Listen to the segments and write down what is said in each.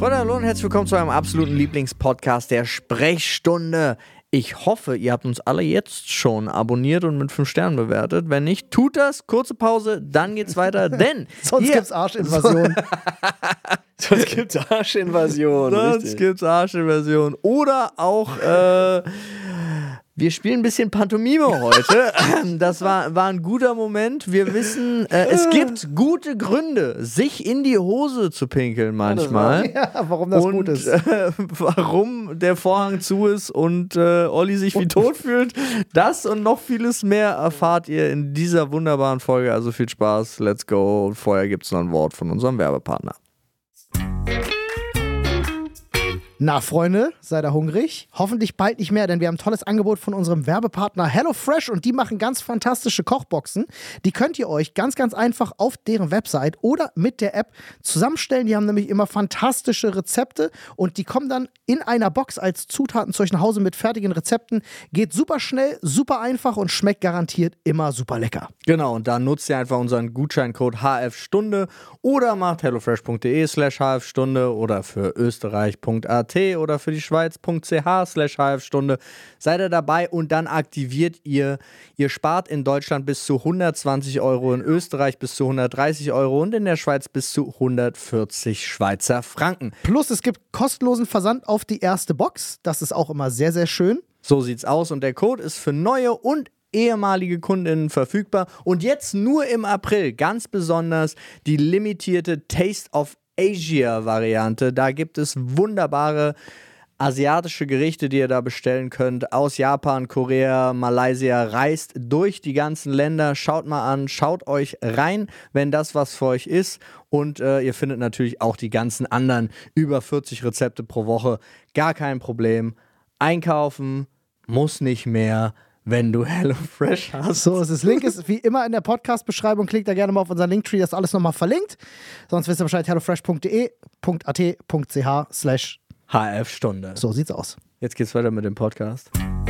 Freunde, hallo und herzlich willkommen zu eurem absoluten Lieblingspodcast der Sprechstunde. Ich hoffe, ihr habt uns alle jetzt schon abonniert und mit 5 Sternen bewertet. Wenn nicht, tut das. Kurze Pause, dann geht's weiter, denn Sonst gibt's Arschinvasion. Sonst gibt's Arschinvasion. Oder auch, wir spielen ein bisschen Pantomime heute. Das war ein guter Moment. Wir wissen, es gibt gute Gründe, sich in die Hose zu pinkeln manchmal. Ja, warum das gut ist. Warum der Vorhang zu ist und Olli sich wie tot fühlt. Das und noch vieles mehr erfahrt ihr in dieser wunderbaren Folge. Also viel Spaß, let's go. Und vorher gibt es noch ein Wort von unserem Werbepartner. Na, Freunde, seid ihr hungrig? Hoffentlich bald nicht mehr, denn wir haben ein tolles Angebot von unserem Werbepartner HelloFresh und die machen ganz fantastische Kochboxen. Die könnt ihr euch ganz, ganz einfach auf deren Website oder mit der App zusammenstellen. Die haben nämlich immer fantastische Rezepte und die kommen dann in einer Box als Zutaten zu euch nach Hause mit fertigen Rezepten. Geht super schnell, super einfach und schmeckt garantiert immer super lecker. Genau, und da nutzt ihr einfach unseren Gutscheincode HFStunde oder macht hellofresh.de/HFstunde oder für Österreich.at oder für die Schweiz.ch/HFstunde. Seid ihr dabei und dann aktiviert ihr spart in Deutschland bis zu 120 Euro, in Österreich bis zu 130 Euro und in der Schweiz bis zu 140 Schweizer Franken. Plus es gibt kostenlosen Versand auf die erste Box. Das ist auch immer sehr, sehr schön. So sieht's aus und der Code ist für neue und ehemalige KundInnen verfügbar. Und jetzt nur im April ganz besonders die limitierte Taste of Asia-Variante. Da gibt es wunderbare asiatische Gerichte, die ihr da bestellen könnt. Aus Japan, Korea, Malaysia. Reist durch die ganzen Länder. Schaut mal an, schaut euch rein, wenn das was für euch ist. Und ihr findet natürlich auch die ganzen anderen über 40 Rezepte pro Woche. Gar kein Problem. Einkaufen muss nicht mehr, wenn du HelloFresh hast. So, das Link ist wie immer in der Podcast-Beschreibung. Klickt da gerne mal auf unseren Linktree, das ist alles nochmal verlinkt. Sonst wisst ihr Bescheid, hellofresh.de.at.ch/. HF-Stunde. So sieht's aus. Jetzt geht's weiter mit dem Podcast.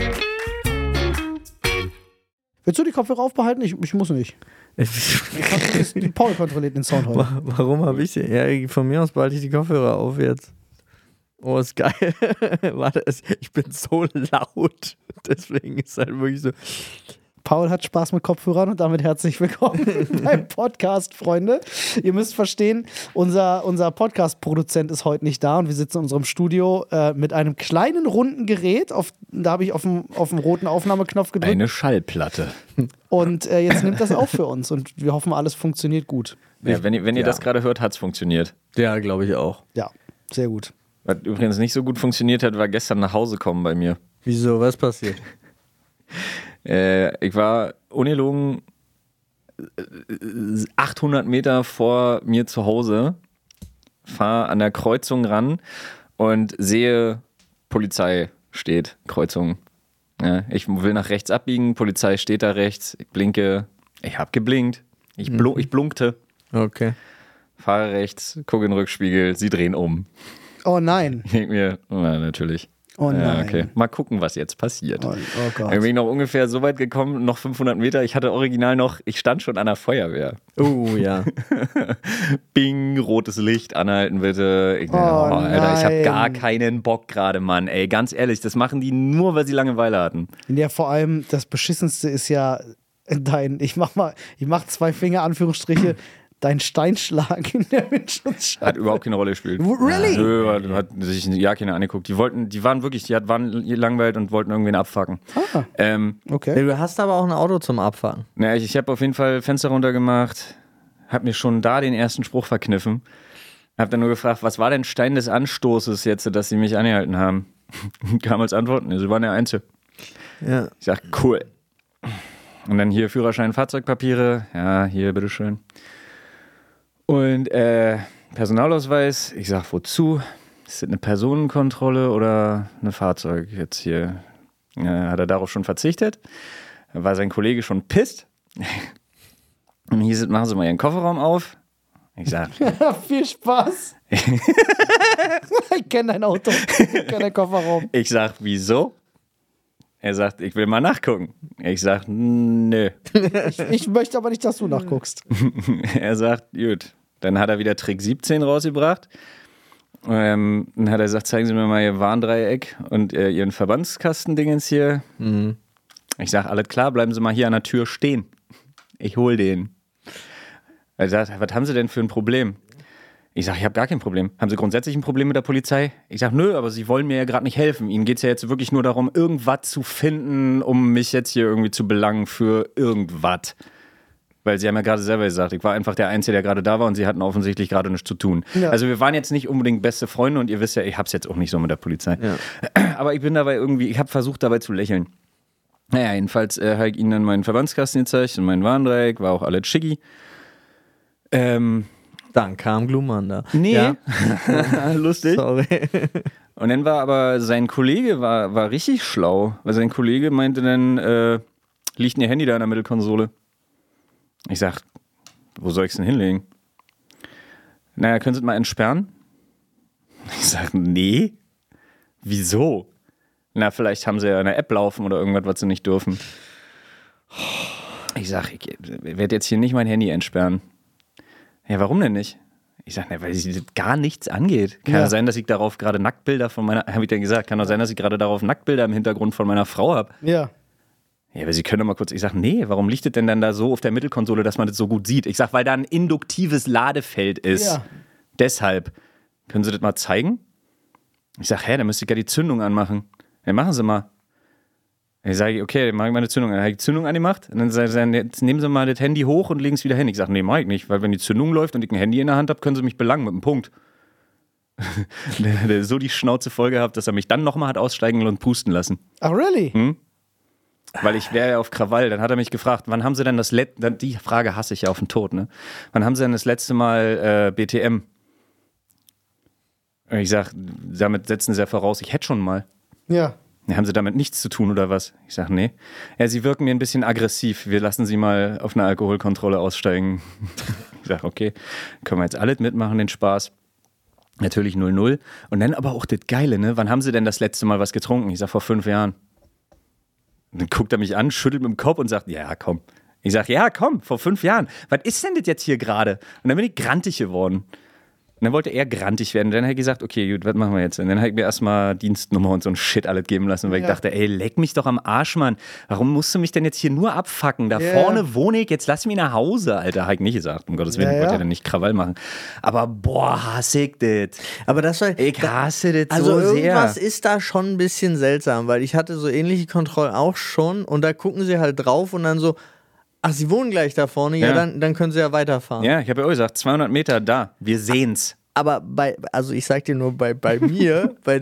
Willst du die Kopfhörer aufbehalten? Ich muss nicht. Paul kontrolliert den Sound heute. Warum habe ich den? Ja, von mir aus behalte ich die Kopfhörer auf jetzt. Oh, ist geil. Warte, ich bin so laut. Deswegen ist es halt wirklich so. Paul hat Spaß mit Kopfhörern und damit herzlich willkommen beim Podcast, Freunde. Ihr müsst verstehen, unser Podcast-Produzent ist heute nicht da und wir sitzen in unserem Studio mit einem kleinen runden Gerät. Da habe ich auf den roten Aufnahmeknopf gedrückt. Eine Schallplatte. Und jetzt nimmt das auf für uns und wir hoffen, alles funktioniert gut. Ja, wenn ihr das gerade hört, hat es funktioniert. Ja, glaube ich auch. Ja, sehr gut. Was übrigens nicht so gut funktioniert hat, war gestern nach Hause kommen bei mir. Wieso? Was passiert? Ich war ungelogen 800 Meter vor mir zu Hause, fahre an der Kreuzung ran und sehe, Polizei steht, Kreuzung. Ja, ich will nach rechts abbiegen, Polizei steht da rechts, ich blinke, ich habe geblinkt, ich blunkte. Okay. Fahre rechts, gucke in den Rückspiegel, sie drehen um. Oh nein. Ich denke mir, natürlich. Oh nein. Ja, okay. Mal gucken, was jetzt passiert. Oh Gott. Dann bin ich noch ungefähr so weit gekommen, noch 500 Meter. Ich hatte original ich stand schon an der Feuerwehr. Ja. Bing, rotes Licht, anhalten bitte. Alter, ich habe gar keinen Bock gerade, Mann. Ey, ganz ehrlich, das machen die nur, weil sie Langeweile hatten. Ja, vor allem das Beschissenste ist ja ich mach 2 Finger, Anführungsstriche, dein Steinschlag in der Windschutzscheibe. Hat überhaupt keine Rolle gespielt. Really? Nö, hat sich ja keiner angeguckt. Die waren langweilt und wollten irgendwen abfacken. Okay. Du hast aber auch ein Auto zum Abfahren. Ja, ich habe auf jeden Fall Fenster runtergemacht, habe mir schon da den ersten Spruch verkniffen. Hab dann nur gefragt, was war denn Stein des Anstoßes jetzt, dass sie mich angehalten haben? Kam als Antwort, sie waren der Einzige. Ja. Ich sag, cool. Und dann hier Führerschein, Fahrzeugpapiere. Ja, hier, bitteschön. Und Personalausweis. Ich sag, wozu? Ist das eine Personenkontrolle oder eine Fahrzeug jetzt hier? Hat er darauf schon verzichtet? Da war sein Kollege schon pisst. Und hieß es, machen Sie mal Ihren Kofferraum auf. Ich sag, viel Spaß. Ich kenne dein Auto, ich kenne deinen Kofferraum. Ich sag, wieso? Er sagt, ich will mal nachgucken. Ich sag, nö. Ich möchte aber nicht, dass du nachguckst. Er sagt, gut. Dann hat er wieder Trick 17 rausgebracht. Dann hat er gesagt, zeigen Sie mir mal Ihr Warndreieck und Ihren Verbandskastendingens hier. Ich sag, alles klar, bleiben Sie mal hier an der Tür stehen. Ich hol den. Er sagt, was haben Sie denn für ein Problem? Ich sag, ich habe gar kein Problem. Haben Sie grundsätzlich ein Problem mit der Polizei? Ich sag, nö, aber Sie wollen mir ja gerade nicht helfen. Ihnen geht es ja jetzt wirklich nur darum, irgendwas zu finden, um mich jetzt hier irgendwie zu belangen für irgendwas. Weil Sie haben ja gerade selber gesagt, ich war einfach der Einzige, der gerade da war und Sie hatten offensichtlich gerade nichts zu tun. Ja. Also wir waren jetzt nicht unbedingt beste Freunde und ihr wisst ja, ich hab's jetzt auch nicht so mit der Polizei. Ja. Aber ich bin dabei irgendwie, ich habe versucht dabei zu lächeln. Naja, jedenfalls habe ich Ihnen dann meinen Verbandskasten gezeigt und mein Warndreieck, war auch alles schicki. Dann kam Glumanda. Nee. Ja. Lustig. Sorry. Und dann war aber sein Kollege war richtig schlau, weil sein Kollege meinte dann, liegt Ihr Handy da in der Mittelkonsole? Ich sag, wo soll ich es denn hinlegen? Naja, können Sie es mal entsperren? Ich sag, nee. Wieso? Na, vielleicht haben Sie ja eine App laufen oder irgendwas, was Sie nicht dürfen. Ich sag, ich werde jetzt hier nicht mein Handy entsperren. Ja, warum denn nicht? Ich sag, na, weil sie gar nichts angeht. Kann ja sein, dass ich darauf gerade Nacktbilder von meiner, habe ich dann gesagt, kann doch sein, dass ich gerade darauf Nacktbilder im Hintergrund von meiner Frau habe. Ja. Ja, aber Sie können doch mal kurz, ich sag, nee, warum liegt das denn dann da so auf der Mittelkonsole, dass man das so gut sieht? Ich sag, weil da ein induktives Ladefeld ist. Ja. Deshalb. Können Sie das mal zeigen? Ich sag, dann müsste ich ja die Zündung anmachen. Ja, machen Sie mal. Ich sage, okay, dann mache ich meine Zündung an. Habe ich die Zündung angemacht? Und dann sagen sie, jetzt nehmen Sie mal das Handy hoch und legen es wieder hin. Ich sage, nee, mache ich nicht, weil wenn die Zündung läuft und ich ein Handy in der Hand habe, können Sie mich belangen mit einem Punkt. der so die Schnauze voll gehabt, dass er mich dann nochmal hat aussteigen und pusten lassen. Ach, really? Weil ich wäre ja auf Krawall. Dann hat er mich gefragt, wann haben Sie denn das letzte, die Frage hasse ich ja auf den Tod, ne? Wann haben Sie denn das letzte Mal BTM? Und ich sage, damit setzen Sie ja voraus, ich hätte schon mal. Ja. Haben Sie damit nichts zu tun oder was? Ich sage, nee. Ja, Sie wirken mir ein bisschen aggressiv. Wir lassen Sie mal auf eine Alkoholkontrolle aussteigen. Ich sage, okay, können wir jetzt alles mitmachen, den Spaß. Natürlich 0-0. Und dann aber auch das Geile, ne? Wann haben Sie denn das letzte Mal was getrunken? Ich sage, vor 5 Jahren. Und dann guckt er mich an, schüttelt mit dem Kopf und sagt, ja, komm. Ich sage, ja, komm, vor 5 Jahren. Was ist denn das jetzt hier gerade? Und dann bin ich grantig geworden. Und dann wollte er grantig werden. Und dann hat er gesagt, okay, gut, was machen wir jetzt? Und dann habe ich mir erstmal Dienstnummer und so ein Shit alles geben lassen, weil ich dachte, ey, leck mich doch am Arsch, Mann. Warum musst du mich denn jetzt hier nur abfacken? Da vorne wohne ich, jetzt lass mich nach Hause, Alter. Habe ich nicht gesagt, um Gottes Willen, ich wollte ja dann nicht Krawall machen. Aber boah, hasse ich das. Aber das war, ich hasse das also so sehr. Also irgendwas ist da schon ein bisschen seltsam, weil ich hatte so ähnliche Kontrollen auch schon und da gucken sie halt drauf und dann so, ach, Sie wohnen gleich da vorne? Ja, dann können Sie ja weiterfahren. Ja, ich habe ja auch gesagt, 200 Meter da, wir sehen's. Aber also ich sag dir nur, bei mir, bei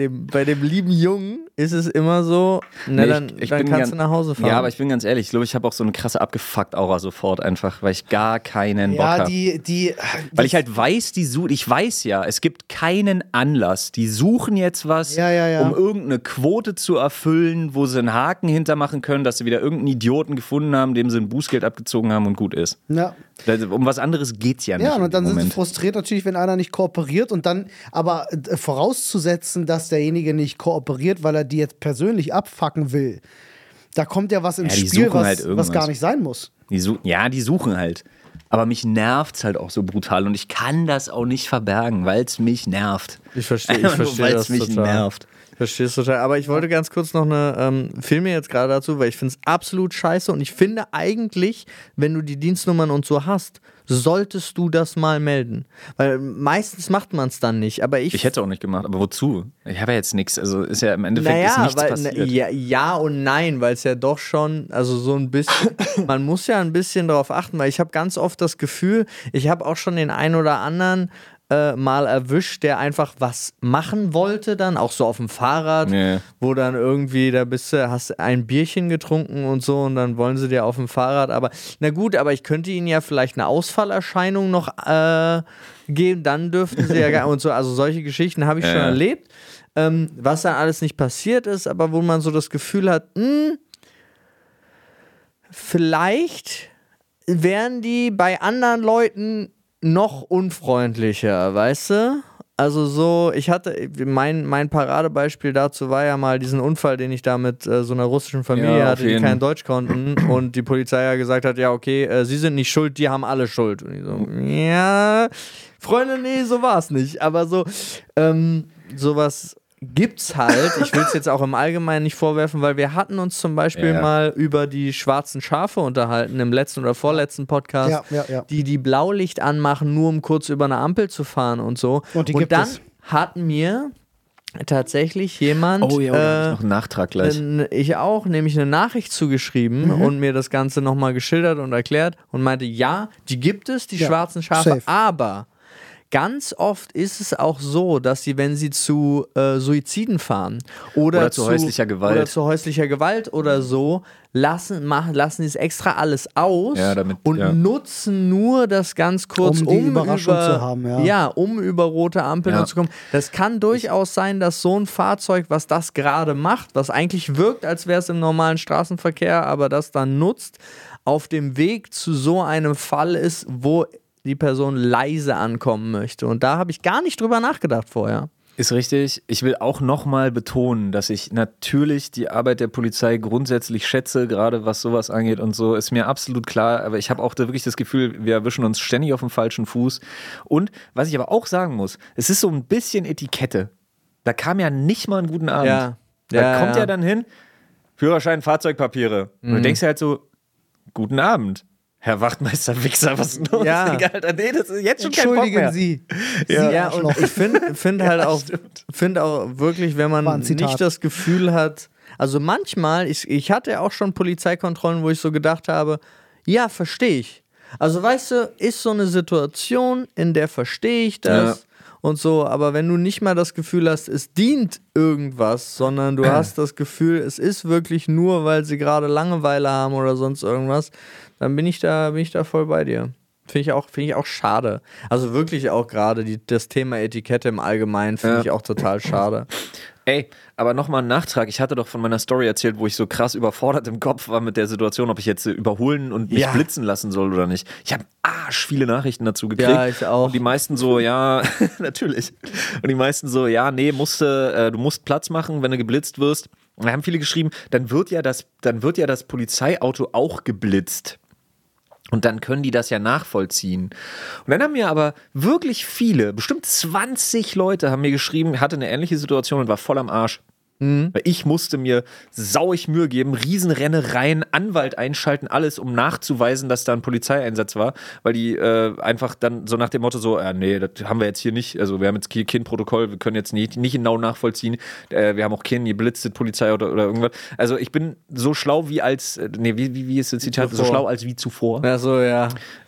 dem lieben Jungen, ist es immer so, na, dann kannst du nach Hause fahren. Ja, aber ich bin ganz ehrlich, ich glaube, ich habe auch so eine krasse Abgefuckt-Aura sofort einfach, weil ich gar keinen Bock habe. Weil ich halt weiß, ich weiß ja, es gibt keinen Anlass. Die suchen jetzt was, um irgendeine Quote zu erfüllen, wo sie einen Haken hintermachen können, dass sie wieder irgendeinen Idioten gefunden haben, dem sie ein Bußgeld abgezogen haben und gut ist. Ja. Um was anderes geht's ja nicht. Ja, und dann sind sie frustriert natürlich, wenn einer nicht kooperiert und dann aber vorauszusetzen, dass derjenige nicht kooperiert, weil er die jetzt persönlich abfacken will. Da kommt ja was ins Spiel, was gar nicht sein muss. Die suchen halt. Aber mich nervt's halt auch so brutal und ich kann das auch nicht verbergen, weil es mich nervt. Ich verstehe das mich total. Nervt. Verstehe es total. Aber ich wollte ganz kurz noch Film mir jetzt gerade dazu, weil ich finde es absolut scheiße und ich finde eigentlich, wenn du die Dienstnummern und so hast, solltest du das mal melden. Weil meistens macht man es dann nicht. Aber ich hätte es auch nicht gemacht, aber wozu? Ich habe ja jetzt nichts. Also ist ja im Endeffekt ist nichts passiert. Ja und nein, weil es ja doch schon, also so ein bisschen, man muss ja ein bisschen darauf achten, weil ich habe ganz oft das Gefühl, ich habe auch schon den einen oder anderen mal erwischt, der einfach was machen wollte dann, auch so auf dem Fahrrad, wo dann irgendwie, da hast ein Bierchen getrunken und so und dann wollen sie dir auf dem Fahrrad, aber na gut, aber ich könnte ihnen ja vielleicht eine Ausfallerscheinung noch geben, dann dürften sie ja gar und so, also solche Geschichten habe ich schon erlebt, was dann alles nicht passiert ist, aber wo man so das Gefühl hat, vielleicht wären die bei anderen Leuten noch unfreundlicher, weißt du? Also so, ich hatte, mein Paradebeispiel dazu war ja mal diesen Unfall, den ich da mit so einer russischen Familie Ja, hatte, auf die jeden. kein Deutsch konnten und die Polizei ja gesagt hat, ja okay, sie sind nicht schuld, die haben alle Schuld. Und ich so, ja, Freunde, nee, so war es nicht. Aber so, sowas gibt's halt. Ich will es jetzt auch im Allgemeinen nicht vorwerfen, weil wir hatten uns zum Beispiel mal über die schwarzen Schafe unterhalten im letzten oder vorletzten Podcast, die Blaulicht anmachen, nur um kurz über eine Ampel zu fahren und so. Und die gibt dann es. hat mir tatsächlich jemand, Oh ja, da hab ich noch einen Nachtrag gleich. ich auch, nämlich eine Nachricht zugeschrieben und mir das Ganze nochmal geschildert und erklärt und meinte, ja, die gibt es, die schwarzen Schafe, safe. aber ganz oft ist es auch so, dass sie, wenn sie zu Suiziden fahren oder zu häuslicher Gewalt oder so, lassen sie es extra alles aus und nutzen nur das ganz kurz, um die Überraschung zu haben. um über rote Ampeln zu kommen. Das kann durchaus sein, dass so ein Fahrzeug, was das gerade macht, was eigentlich wirkt, als wäre es im normalen Straßenverkehr, aber das dann nutzt, auf dem Weg zu so einem Fall ist, wo die Person leise ankommen möchte. Und da habe ich gar nicht drüber nachgedacht vorher. Ist richtig. Ich will auch nochmal betonen, dass ich natürlich die Arbeit der Polizei grundsätzlich schätze, gerade was sowas angeht und so, ist mir absolut klar. Aber ich habe auch da wirklich das Gefühl, wir erwischen uns ständig auf dem falschen Fuß. Und was ich aber auch sagen muss, es ist so ein bisschen Etikette. Da kam ja nicht mal einen guten Abend. Da kommt ja dann hin, Führerschein, Fahrzeugpapiere. Und du denkst dir halt so, guten Abend. Herr Wachtmeister Wichser, was ist los? Ja. Alter, nee, das ist jetzt schon kein Bock mehr. Sie. Ja, und ich finde halt auch, wirklich, wenn man nicht das Gefühl hat, also manchmal, ich hatte ja auch schon Polizeikontrollen, wo ich so gedacht habe, ja, verstehe ich. Also weißt du, ist so eine Situation, in der verstehe ich das und so, aber wenn du nicht mal das Gefühl hast, es dient irgendwas, sondern du hast das Gefühl, es ist wirklich nur, weil sie gerade Langeweile haben oder sonst irgendwas, dann bin ich da voll bei dir. Finde ich auch schade. Also wirklich auch gerade das Thema Etikette im Allgemeinen finde ich auch total schade. Ey, aber nochmal ein Nachtrag. Ich hatte doch von meiner Story erzählt, wo ich so krass überfordert im Kopf war mit der Situation, ob ich jetzt überholen und mich blitzen lassen soll oder nicht. Ich habe arsch viele Nachrichten dazu gekriegt. Ja, ich auch. Und die meisten so, ja, natürlich. Und die meisten so, ja, nee, du musst Platz machen, wenn du geblitzt wirst. Und da haben viele geschrieben, dann wird ja das Polizeiauto auch geblitzt. Und dann können die das ja nachvollziehen. Und dann haben mir aber wirklich viele, bestimmt 20 Leute haben mir geschrieben, hatte eine ähnliche Situation und war voll am Arsch. Weil ich musste mir sauig Mühe geben, Riesenrennereien, Anwalt einschalten, alles, um nachzuweisen, dass da ein Polizeieinsatz war, weil die einfach dann so nach dem Motto so, nee, das haben wir jetzt hier nicht, also wir haben jetzt hier kein Protokoll, wir können jetzt nicht genau nachvollziehen, wir haben auch kein geblitzte Polizei oder irgendwas. Also ich bin so schlau wie wie ist das Zitat? So schlau als wie zuvor. Ja, so, ja.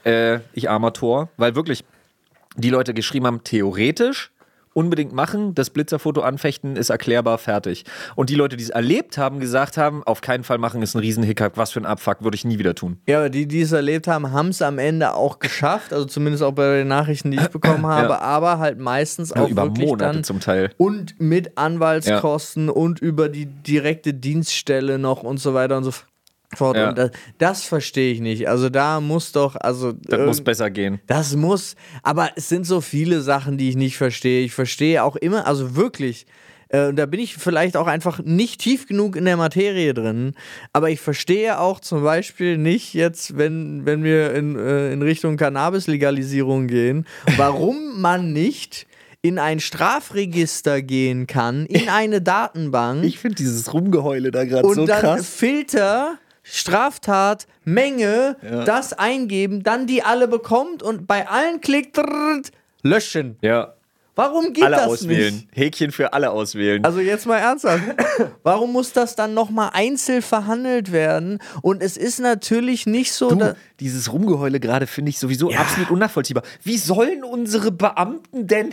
Ich armer Tor, weil wirklich die Leute geschrieben haben, theoretisch unbedingt machen, das Blitzerfoto anfechten, ist erklärbar, fertig. Und die Leute, die es erlebt haben, gesagt haben, auf keinen Fall machen, ist ein Riesenhickhack, was für ein Abfuck, würde ich nie wieder tun. Ja, aber die es erlebt haben, haben es am Ende auch geschafft, also zumindest auch bei den Nachrichten, die ich bekommen habe, aber halt meistens auch über wirklich Monate dann zum Teil. Und mit Anwaltskosten und über die direkte Dienststelle noch und so weiter und so fort. Ja. Und das verstehe ich nicht. Also da muss doch, das muss besser gehen. Das muss, aber es sind so viele Sachen, die ich nicht verstehe. Ich verstehe auch immer, also wirklich, da bin ich vielleicht auch einfach nicht tief genug in der Materie drin, aber ich verstehe auch zum Beispiel nicht jetzt, wenn wir in Richtung Cannabis-Legalisierung gehen, warum man nicht in ein Strafregister gehen kann, in eine Datenbank. Ich finde dieses Rumgeheule da gerade so krass. Und dann Filter, Straftat, Menge, das eingeben, dann die alle bekommt und bei allen klickt, löschen. Ja. Warum geht alle das auswählen. nicht? Häkchen für alle auswählen. Also jetzt mal ernsthaft. Warum muss das dann nochmal einzeln verhandelt werden? Und es ist natürlich nicht so... Dieses Rumgeheule gerade finde ich sowieso absolut unnachvollziehbar. Wie sollen unsere Beamten denn,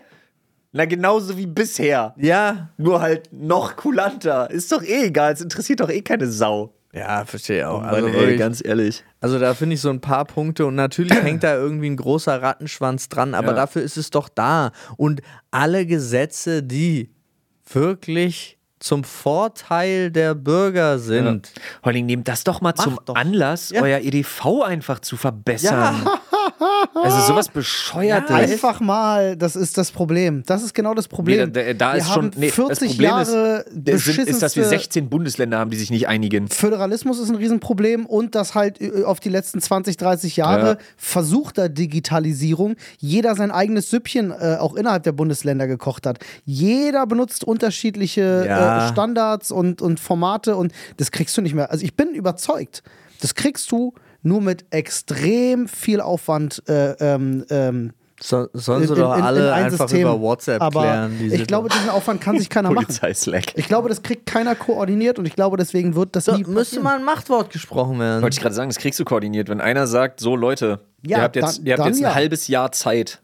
Na, genauso wie bisher. Ja. Nur halt noch kulanter. Ist doch eh egal, es interessiert doch eh keine Sau. Ja, verstehe auch. Also wirklich, ganz ehrlich. Also da finde ich so ein paar Punkte und natürlich hängt da irgendwie ein großer Rattenschwanz dran, aber dafür ist es doch da. Und alle Gesetze, die wirklich zum Vorteil der Bürger sind. Vor allem nehmt das doch mal zum Anlass, euer EDV einfach zu verbessern. Also sowas Bescheuertes. Einfach mal, das ist das Problem. Das ist genau das Problem. Da wir ist haben schon, nee, 40 das Problem Jahre ist, dass wir beschissenste 16 Bundesländer haben, die sich nicht einigen. Föderalismus ist ein Riesenproblem und dass halt auf die letzten 20, 30 Jahre versuchter Digitalisierung jeder sein eigenes Süppchen auch innerhalb der Bundesländer gekocht hat. Jeder benutzt unterschiedliche Standards und Formate und das kriegst du nicht mehr. Also ich bin überzeugt, das kriegst du nur mit extrem viel Aufwand sollen Sollen sie doch alle einfach über WhatsApp aber klären. Ich glaube, diesen Aufwand kann sich keiner machen. Polizei-Slack. Ich glaube, das kriegt keiner koordiniert und ich glaube, deswegen wird das nie Müsste mal ein Machtwort gesprochen werden. Wollte ich gerade sagen, das kriegst du koordiniert. Wenn einer sagt, so Leute, Ja, ihr habt jetzt ein halbes Jahr Zeit.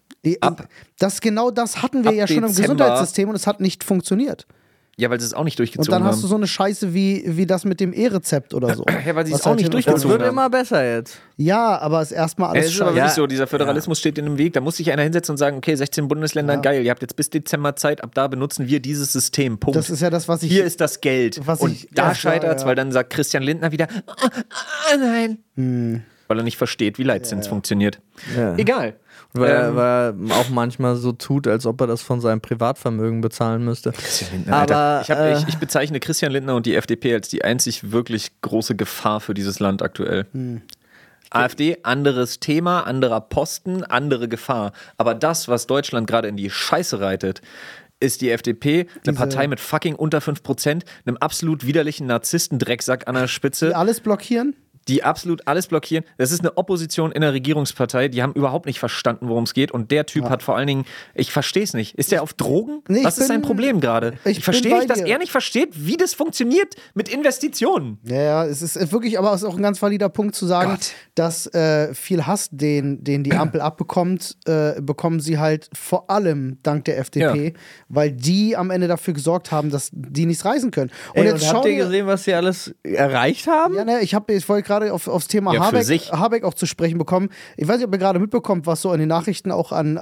Genau das hatten wir ab ja schon im Dezember. Gesundheitssystem und es hat nicht funktioniert. Ja, weil sie es auch nicht Und durchgezogen dann haben. hast du so eine Scheiße wie das mit dem E-Rezept oder so. Ja, weil sie es Was auch halt nicht hin- durchgezogen Das wird haben. immer besser jetzt. Ja, aber es ist erstmal Es alles ist aber scheiße. wirklich Ja. so, dieser Föderalismus steht in dem Weg. Da muss sich einer hinsetzen und sagen, okay, 16 Bundesländer, geil, ihr habt jetzt bis Dezember Zeit, ab da benutzen wir dieses System, Punkt. Das ist ja das, was ich... Hier ist das Geld. Was Und ich da erst scheitert es, sage, ja. weil dann sagt Christian Lindner wieder, nein. Weil er nicht versteht, wie Leitzins funktioniert. Ja. Egal. Weil er auch manchmal so tut, als ob er das von seinem Privatvermögen bezahlen müsste. Alter, Aber ich bezeichne Christian Lindner und die FDP als die einzig wirklich große Gefahr für dieses Land aktuell. AfD, anderes Thema, anderer Posten, andere Gefahr. Aber das, was Deutschland gerade in die Scheiße reitet, ist die FDP, eine Partei mit fucking unter 5%, einem absolut widerlichen Narzissten-Drecksack an der Spitze, die alles blockieren? die absolut alles blockieren. Das ist eine Opposition in der Regierungspartei, die haben überhaupt nicht verstanden, worum es geht. Und der Typ hat vor allen Dingen, ich verstehe es nicht. Ist der auf Drogen? Nee, Was ist sein Problem gerade? ich Ich verstehe bin nicht, bei dass dir. er nicht versteht, wie das funktioniert mit Investitionen. Ja, es ist wirklich, aber es ist auch ein ganz valider Punkt zu sagen, Gott. dass viel Hass, den die Ampel abbekommt, bekommen sie halt vor allem dank der FDP, weil die am Ende dafür gesorgt haben, dass die nichts reisen können. Und und habt ihr gesehen, was sie alles erreicht haben? Ja, ne, ich wollte gerade aufs Thema Ja, für sich. Habeck auch zu sprechen bekommen. Ich weiß nicht, ob ihr gerade mitbekommt, was so in den Nachrichten auch an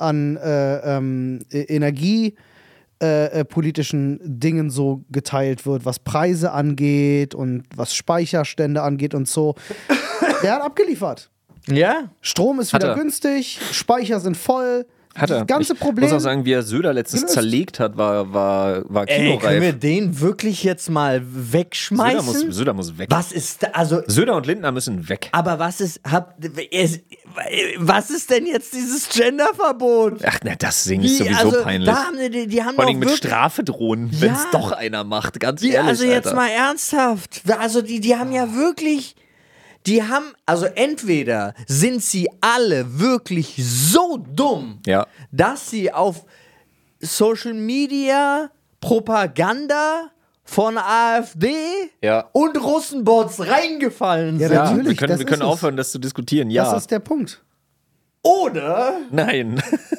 energiepolitischen Dingen so geteilt wird, was Preise angeht und was Speicherstände angeht und so. Der hat abgeliefert. Ja? Strom ist Hat wieder er. günstig, Speicher sind voll. Hat er. Das ganze Ich Problem. muss auch sagen, wie er Söder letztens gelöst. zerlegt hat, war Ey, können wir kinoreif. den wirklich jetzt mal wegschmeißen? Söder muss weg. Was ist da, also, Söder und Lindner müssen weg. aber was ist denn jetzt dieses Genderverbot? Ach, na, das Ding ist sowieso peinlich. Da haben die haben Vor doch allem mit wirklich, Strafe drohen, wenn es Ja. doch einer macht, ganz die, ehrlich. also jetzt Alter. mal ernsthaft. Also die haben ja wirklich, also entweder sind sie alle wirklich so dumm, Ja. dass sie auf Social Media Propaganda von AfD Ja. und Russenbots reingefallen Ja, sind. Ja, Natürlich, wir das können ist es. aufhören, das zu diskutieren. Ja. Das ist der Punkt. Oder Nein.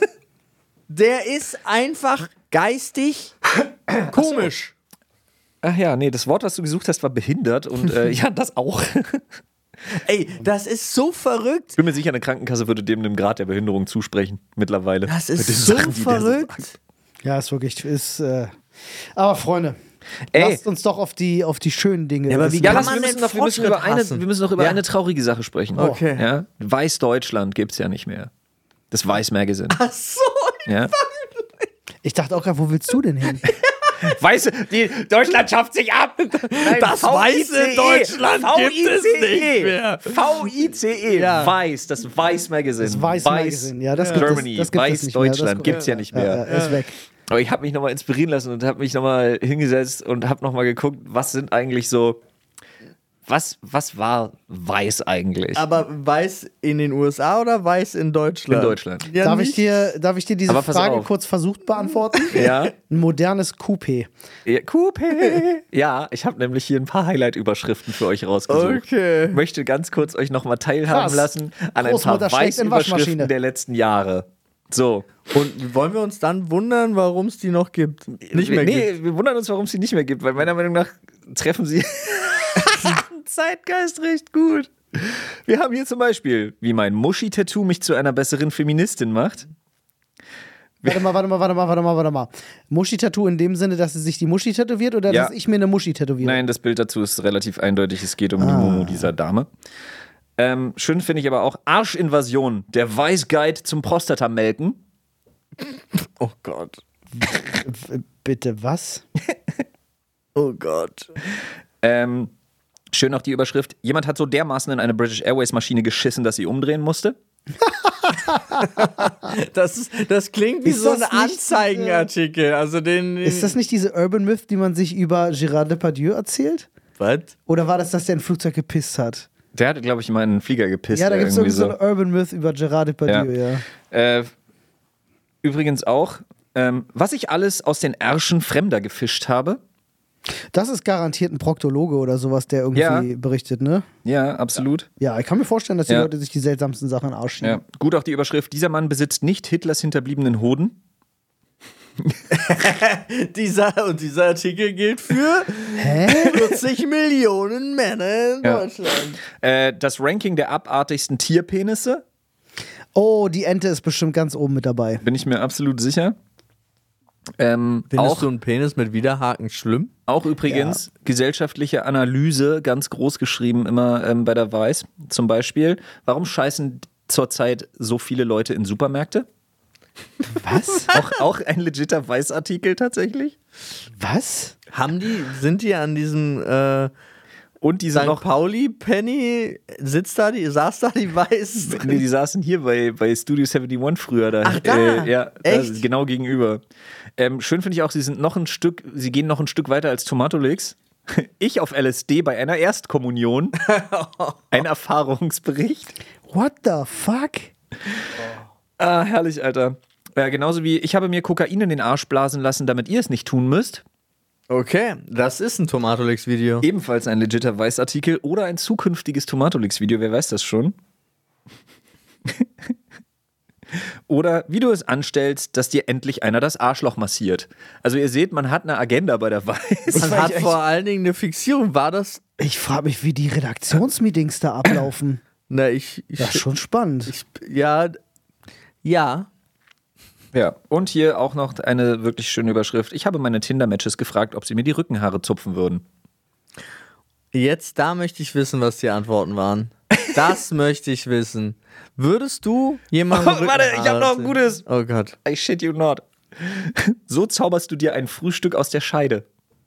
der ist einfach geistig komisch. Ach ja, nee, das Wort, was du gesucht hast, war behindert und ja, das auch. Ey, das ist so verrückt. Ich bin mir sicher, eine Krankenkasse würde dem einen Grad der Behinderung zusprechen mittlerweile. Das Mit ist den so Sachen, die der so verrückt. sagt. Ja, ist wirklich. Aber Freunde, Ey. lasst uns doch auf die schönen Dinge. Ja, aber wie des kann Ja, Lebens- man wir denn müssen noch, wir müssen über Fortschritt hassen? wir müssen noch über Ja. eine traurige Sache sprechen. Okay. Ja? Weißdeutschland gibt es ja nicht mehr. Das Weiß-Magazine. Ach so. Ja? Ich dachte auch gerade, wo willst du denn hin? Weiße, Deutschland schafft sich ab. Nein, Das weiße Deutschland gibt es nicht mehr. VICE, Ja. Weiß, das Weiß-Magazine. Das Weiß-Magazine, ja, das gibt es- Germany, das gibt es nicht mehr, das Weiß-Deutschland gibt es ja nicht mehr. Ist weg. Aber ich habe mich nochmal inspirieren lassen und habe mich nochmal hingesetzt und habe nochmal geguckt, was sind eigentlich so, was war Weiß eigentlich? Aber weiß in den USA oder weiß in Deutschland? In Deutschland. Ja, Darf nicht. ich dir diese Aber pass Frage auf. kurz versucht beantworten? Ja. Ein modernes Coupé. Ja, Coupé. Ja, ich habe nämlich hier ein paar Highlight-Überschriften für euch rausgesucht. Okay. Ich möchte ganz kurz euch nochmal teilhaben Krass. lassen an ein paar Großmutter schlägt in Waschmaschine. Weiß-Überschriften der letzten Jahre. So. Und wollen wir uns dann wundern, warum es die noch gibt? Nicht mehr gibt. Wir wundern uns, warum es die nicht mehr gibt, weil meiner Meinung nach treffen sie den Zeitgeist recht gut. Wir haben hier zum Beispiel, wie mein Muschi-Tattoo mich zu einer besseren Feministin macht. Warte mal. Muschi-Tattoo in dem Sinne, dass sie sich die Muschi tätowiert oder Ja. dass ich mir eine Muschi tätowiere? Nein, das Bild dazu ist relativ eindeutig. Es geht um die Mumu dieser Dame. Schön finde ich aber auch Arschinvasion, der Weißguide zum Prostatamelken. Oh Gott. Bitte was? Oh Gott. Schön auch die Überschrift, jemand hat so dermaßen in eine British Airways Maschine geschissen, dass sie umdrehen musste. Das klingt wie Ist so das ein nicht Anzeigenartikel. Also Ist das nicht diese Urban Myth, die man sich über Gérard Depardieu erzählt? Was? Oder war das, dass der ein Flugzeug gepisst hat? Der hatte, glaube ich, mal in einen Flieger gepisst. Ja, da gibt es irgendwie so eine Urban Myth über Gérard Depardieu, ja. Übrigens auch, was ich alles aus den Ärschen Fremder gefischt habe. Das ist garantiert ein Proktologe oder sowas, der irgendwie berichtet, ne? Ja, absolut. Ja, ich kann mir vorstellen, dass die Leute sich die seltsamsten Sachen in den Arsch schieben. Ja. Gut auch die Überschrift, dieser Mann besitzt nicht Hitlers hinterbliebenen Hoden. Dieser Artikel gilt für 40 Millionen Männer in Deutschland. Das Ranking der abartigsten Tierpenisse. Oh, die Ente ist bestimmt ganz oben mit dabei. Bin ich mir absolut sicher. Findest du einen Penis mit Widerhaken schlimm? Auch übrigens gesellschaftliche Analyse, ganz groß geschrieben immer bei der Weiß. Zum Beispiel, warum scheißen zurzeit so viele Leute in Supermärkte? Was? Auch ein legitter Weiß-Artikel tatsächlich. Was? Sind die an diesem Und diese St. noch. Pauli Penny saß da die Weiß? Nee, die saßen hier bei Studio 71 früher da. Ach, da? Ja, echt? Da, genau gegenüber. Schön finde ich auch, sie gehen noch ein Stück weiter als Tomatolix. Ich auf LSD bei einer Erstkommunion. Ein Erfahrungsbericht. What the fuck? Ah, herrlich, Alter. Genauso wie, ich habe mir Kokain in den Arsch blasen lassen, damit ihr es nicht tun müsst. Okay, das ist ein Tomatolix-Video. Ebenfalls ein legitter Weiß-Artikel oder ein zukünftiges Tomatolix-Video, wer weiß das schon. Oder wie du es anstellst, dass dir endlich einer das Arschloch massiert. Also ihr seht, man hat eine Agenda bei der Weiß. Man hat vor allen Dingen eine Fixierung. War das? Ich frage mich, wie die Redaktionsmeetings da ablaufen. Na, Das ist schon spannend. Ja. Ja, und hier auch noch eine wirklich schöne Überschrift. Ich habe meine Tinder-Matches gefragt, ob sie mir die Rückenhaare zupfen würden. Jetzt, da möchte ich wissen, was die Antworten waren. Das möchte ich wissen. Würdest du jemanden... Warte, ich habe noch ein gutes. Oh Gott. I shit you not. So zauberst du dir ein Frühstück aus der Scheide.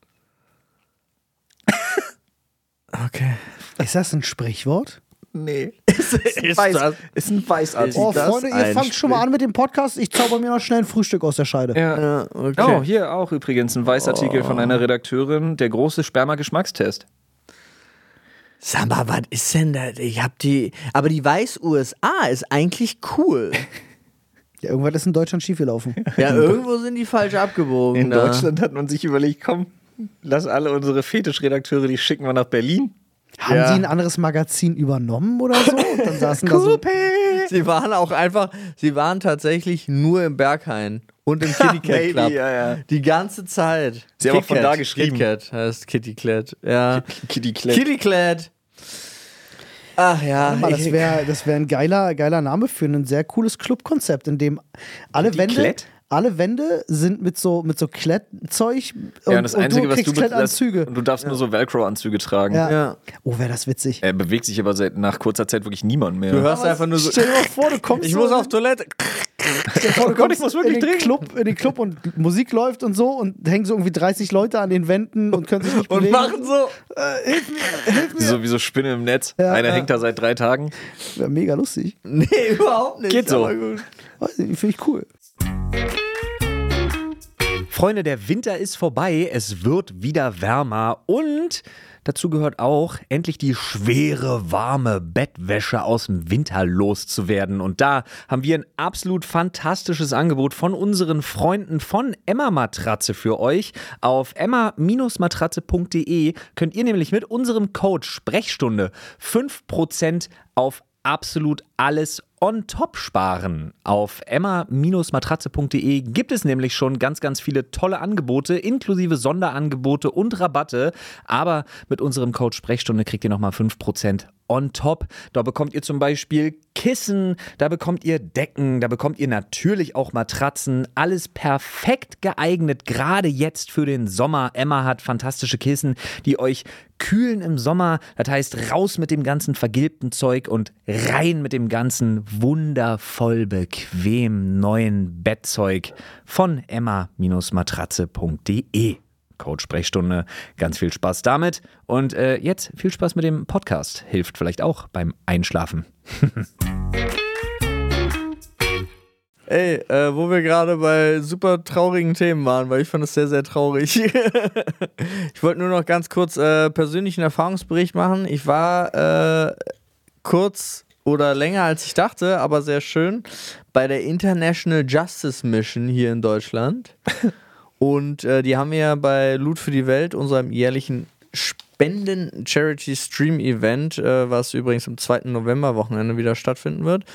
Okay. Ist das ein Sprichwort? Nee. Ist ein Weißartikel. Oh, das Freunde, ihr ein fangt schon mal an mit dem Podcast. Ich zauber mir noch schnell ein Frühstück aus der Scheide. Ja. okay. Oh, hier auch übrigens ein Weißartikel von einer Redakteurin, der große Sperma-Geschmackstest. Sag mal, was ist denn da? Aber die Weiß-USA ist eigentlich cool. Ja, irgendwas ist in Deutschland schiefgelaufen. Ja, irgendwo sind die falsch abgebogen. In da. Deutschland hat man sich überlegt, komm, lass alle unsere Fetischredakteure, die schicken wir nach Berlin. Haben die ein anderes Magazin übernommen oder so? Und dann saßen da so. Sie waren tatsächlich nur im Berghain und im Kitty Cat Club. Ja. Die ganze Zeit. Sie haben auch von da geschrieben. KitKat heißt Kitty Cat. Ja. Kitty Clad. Kitty Cat. Ach ja. Aber das wär ein geiler Name für ein sehr cooles Clubkonzept, in dem alle Wände sind mit so Klettzeug Und das Einzige, du was kriegst du Klettanzüge. und du darfst nur so Velcro-Anzüge tragen. Ja. Oh, wäre das witzig. Er bewegt sich aber nach kurzer Zeit wirklich niemand mehr. Du hörst einfach nur so. Stell dir mal vor, du kommst Ich muss auf Toilette. oh Gott, ich muss wirklich in den Club und Musik läuft und so und hängen so irgendwie 30 Leute an den Wänden und können sich nicht Und bewegen. machen so. Hilf mir. So wie so Spinne im Netz. Ja, Einer ja. hängt da seit 3 Tagen. Wäre mega lustig. Nee, überhaupt nicht. Geht so. Aber gut. Finde ich cool. Freunde, der Winter ist vorbei, es wird wieder wärmer und dazu gehört auch, endlich die schwere, warme Bettwäsche aus dem Winter loszuwerden. Und da haben wir ein absolut fantastisches Angebot von unseren Freunden von Emma Matratze für euch. Auf emma-matratze.de könnt ihr nämlich mit unserem Code Sprechstunde 5% auf absolut alles on top sparen. Auf emma-matratze.de gibt es nämlich schon ganz, ganz viele tolle Angebote, inklusive Sonderangebote und Rabatte. Aber mit unserem Code Sprechstunde kriegt ihr nochmal 5% on top. Da bekommt ihr zum Beispiel Kissen, da bekommt ihr Decken, da bekommt ihr natürlich auch Matratzen. Alles perfekt geeignet, gerade jetzt für den Sommer. Emma hat fantastische Kissen, die euch kühlen im Sommer. Das heißt, raus mit dem ganzen vergilbten Zeug und rein mit dem ganzen wundervoll bequem neuen Bettzeug von emma-matratze.de. Code Sprechstunde, ganz viel Spaß damit. Und jetzt viel Spaß mit dem Podcast. Hilft vielleicht auch beim Einschlafen. Ey, wo wir gerade bei super traurigen Themen waren, weil ich fand es sehr, sehr traurig. Ich wollte nur noch ganz kurz persönlichen Erfahrungsbericht machen. Ich war kurz oder länger als ich dachte, aber sehr schön, bei der International Justice Mission hier in Deutschland. Und die haben wir ja bei Loot für die Welt, unserem jährlichen Spenden-Charity-Stream-Event, was übrigens am 2. November-Wochenende wieder stattfinden wird,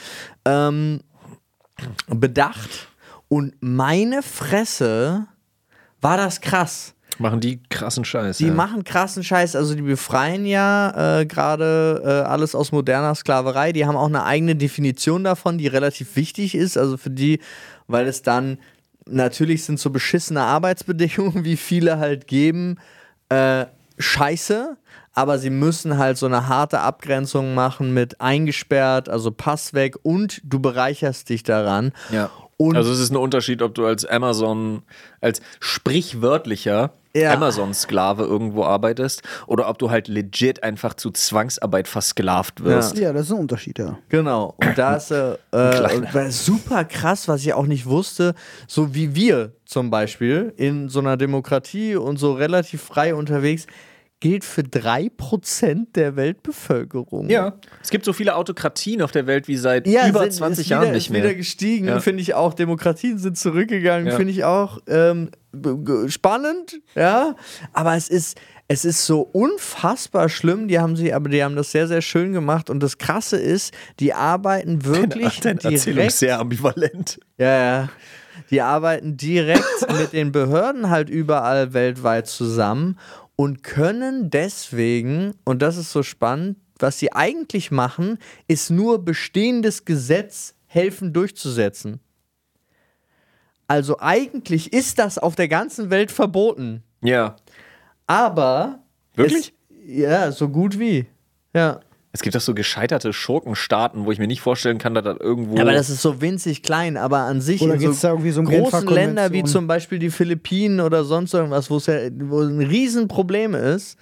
bedacht. Und meine Fresse, war das krass. Machen die krassen Scheiß. Die machen krassen Scheiß, also die befreien ja gerade alles aus moderner Sklaverei. Die haben auch eine eigene Definition davon, die relativ wichtig ist, also für die, weil es dann natürlich sind so beschissene Arbeitsbedingungen, wie viele halt geben, scheiße, aber sie müssen halt so eine harte Abgrenzung machen mit eingesperrt, also Pass weg und du bereicherst dich daran. Ja. Und Also es ist ein Unterschied, ob du als Amazon, als sprichwörtlicher Amazon-Sklave irgendwo arbeitest oder ob du halt legit einfach zu Zwangsarbeit versklavt wirst. Ja, das ist ein Unterschied, ja. genau, und da ist war super krass, was ich auch nicht wusste, so wie wir zum Beispiel in so einer Demokratie und so relativ frei unterwegs, gilt für 3% der Weltbevölkerung. Ja, es gibt so viele Autokratien auf der Welt wie seit über 20 Jahren nicht mehr. Ist wieder gestiegen, finde ich auch. Demokratien sind zurückgegangen, finde ich auch spannend, ja. Aber es ist so unfassbar schlimm. Die haben das sehr, sehr schön gemacht. Und das Krasse ist, die arbeiten wirklich Deine Erzählung ist sehr ambivalent. ja. Die arbeiten direkt mit den Behörden halt überall weltweit zusammen und können deswegen, und das ist so spannend, was sie eigentlich machen, ist nur bestehendes Gesetz helfen durchzusetzen. Also eigentlich ist das auf der ganzen Welt verboten. Ja. Aber Wirklich? Ja, so gut wie. Ja. Es gibt doch so gescheiterte Schurkenstaaten, wo ich mir nicht vorstellen kann, dass das irgendwo... Aber das ist so winzig klein, aber an sich Oder in geht's da irgendwie so um großen Genfer-Konvention? Länder wie zum Beispiel die Philippinen oder sonst irgendwas, wo es ein Riesenproblem ist,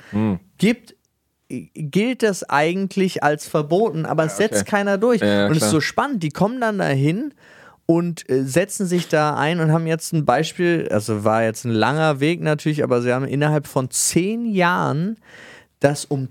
gilt das eigentlich als verboten, aber es setzt keiner durch. Ja, und es ist klar. so spannend, die kommen dann dahin und setzen sich da ein und haben jetzt ein Beispiel, also war jetzt ein langer Weg natürlich, aber sie haben innerhalb von 10 Jahren das um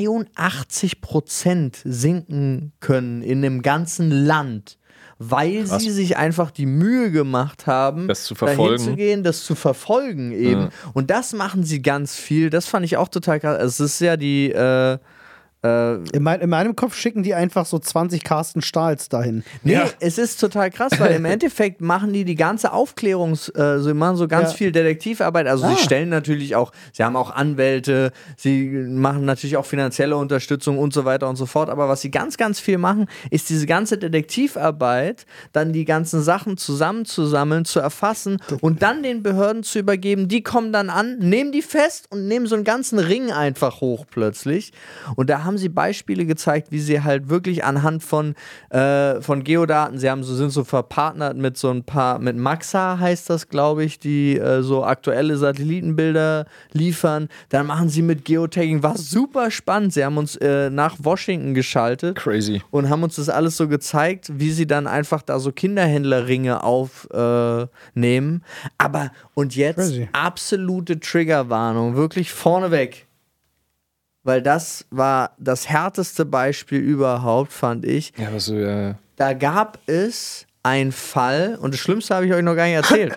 82% sinken können in dem ganzen Land, weil sie sich einfach die Mühe gemacht haben, Das zu verfolgen. dahin zu gehen, das zu verfolgen eben. Ja. Und das machen sie ganz viel. Das fand ich auch total krass. Also es ist ja die In meinem Kopf schicken die einfach so 20 Carsten Stahls dahin. Nee, es ist total krass, weil im Endeffekt machen die ganze sie machen so ganz viel Detektivarbeit. Also sie stellen natürlich auch, sie haben auch Anwälte, sie machen natürlich auch finanzielle Unterstützung und so weiter und so fort. Aber was sie ganz, ganz viel machen, ist diese ganze Detektivarbeit, dann die ganzen Sachen zusammenzusammeln, zu erfassen und dann den Behörden zu übergeben. Die kommen dann an, nehmen die fest und nehmen so einen ganzen Ring einfach hoch plötzlich. Und da haben sie Beispiele gezeigt, wie sie halt wirklich anhand von Geodaten, sind so verpartnert mit so ein paar, mit Maxa heißt das, glaube ich, die so aktuelle Satellitenbilder liefern. Dann machen sie mit Geotagging, war super spannend. Sie haben uns nach Washington geschaltet. Crazy. Und haben uns das alles so gezeigt, wie sie dann einfach da so Kinderhändlerringe aufnehmen. Und jetzt Crazy. absolute Triggerwarnung, wirklich vorneweg. Weil das war das härteste Beispiel überhaupt, fand ich. Ja, aber so, ja. Da gab es einen Fall, und das Schlimmste habe ich euch noch gar nicht erzählt.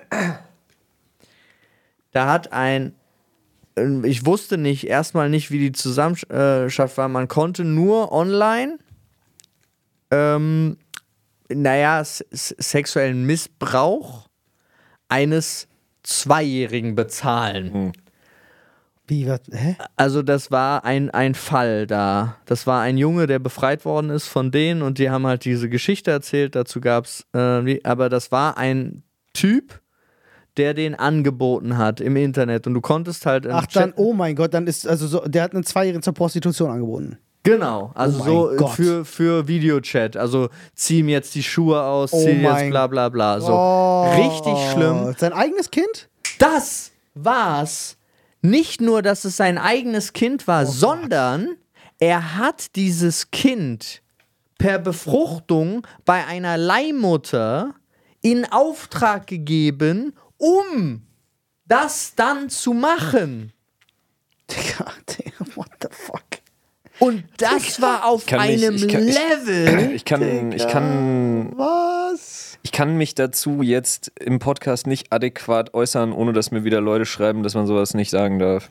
Da hat ich wusste erstmal nicht, wie die Zusammenschaft war. Man konnte nur online sexuellen Missbrauch eines Zweijährigen bezahlen. Wie, was? Hä? Also das war ein Fall da. Das war ein Junge, der befreit worden ist von denen und die haben halt diese Geschichte erzählt. Dazu gab's, aber das war ein Typ, der den angeboten hat im Internet und du konntest halt im Ach, dann, oh mein Gott, dann ist, also so, der hat einen Zweijährigen zur Prostitution angeboten. Genau, also Oh mein Gott. für Videochat. Also zieh ihm jetzt die Schuhe aus, Oh zieh jetzt mein bla bla bla. So. Oh. Richtig schlimm. Sein eigenes Kind? Das war's. Nicht nur, dass es sein eigenes Kind war, sondern er hat dieses Kind per Befruchtung bei einer Leihmutter in Auftrag gegeben, um das dann zu machen. Digga, what the fuck? Und das war auf einem Level. Ich kann mich dazu jetzt im Podcast nicht adäquat äußern, ohne dass mir wieder Leute schreiben, dass man sowas nicht sagen darf.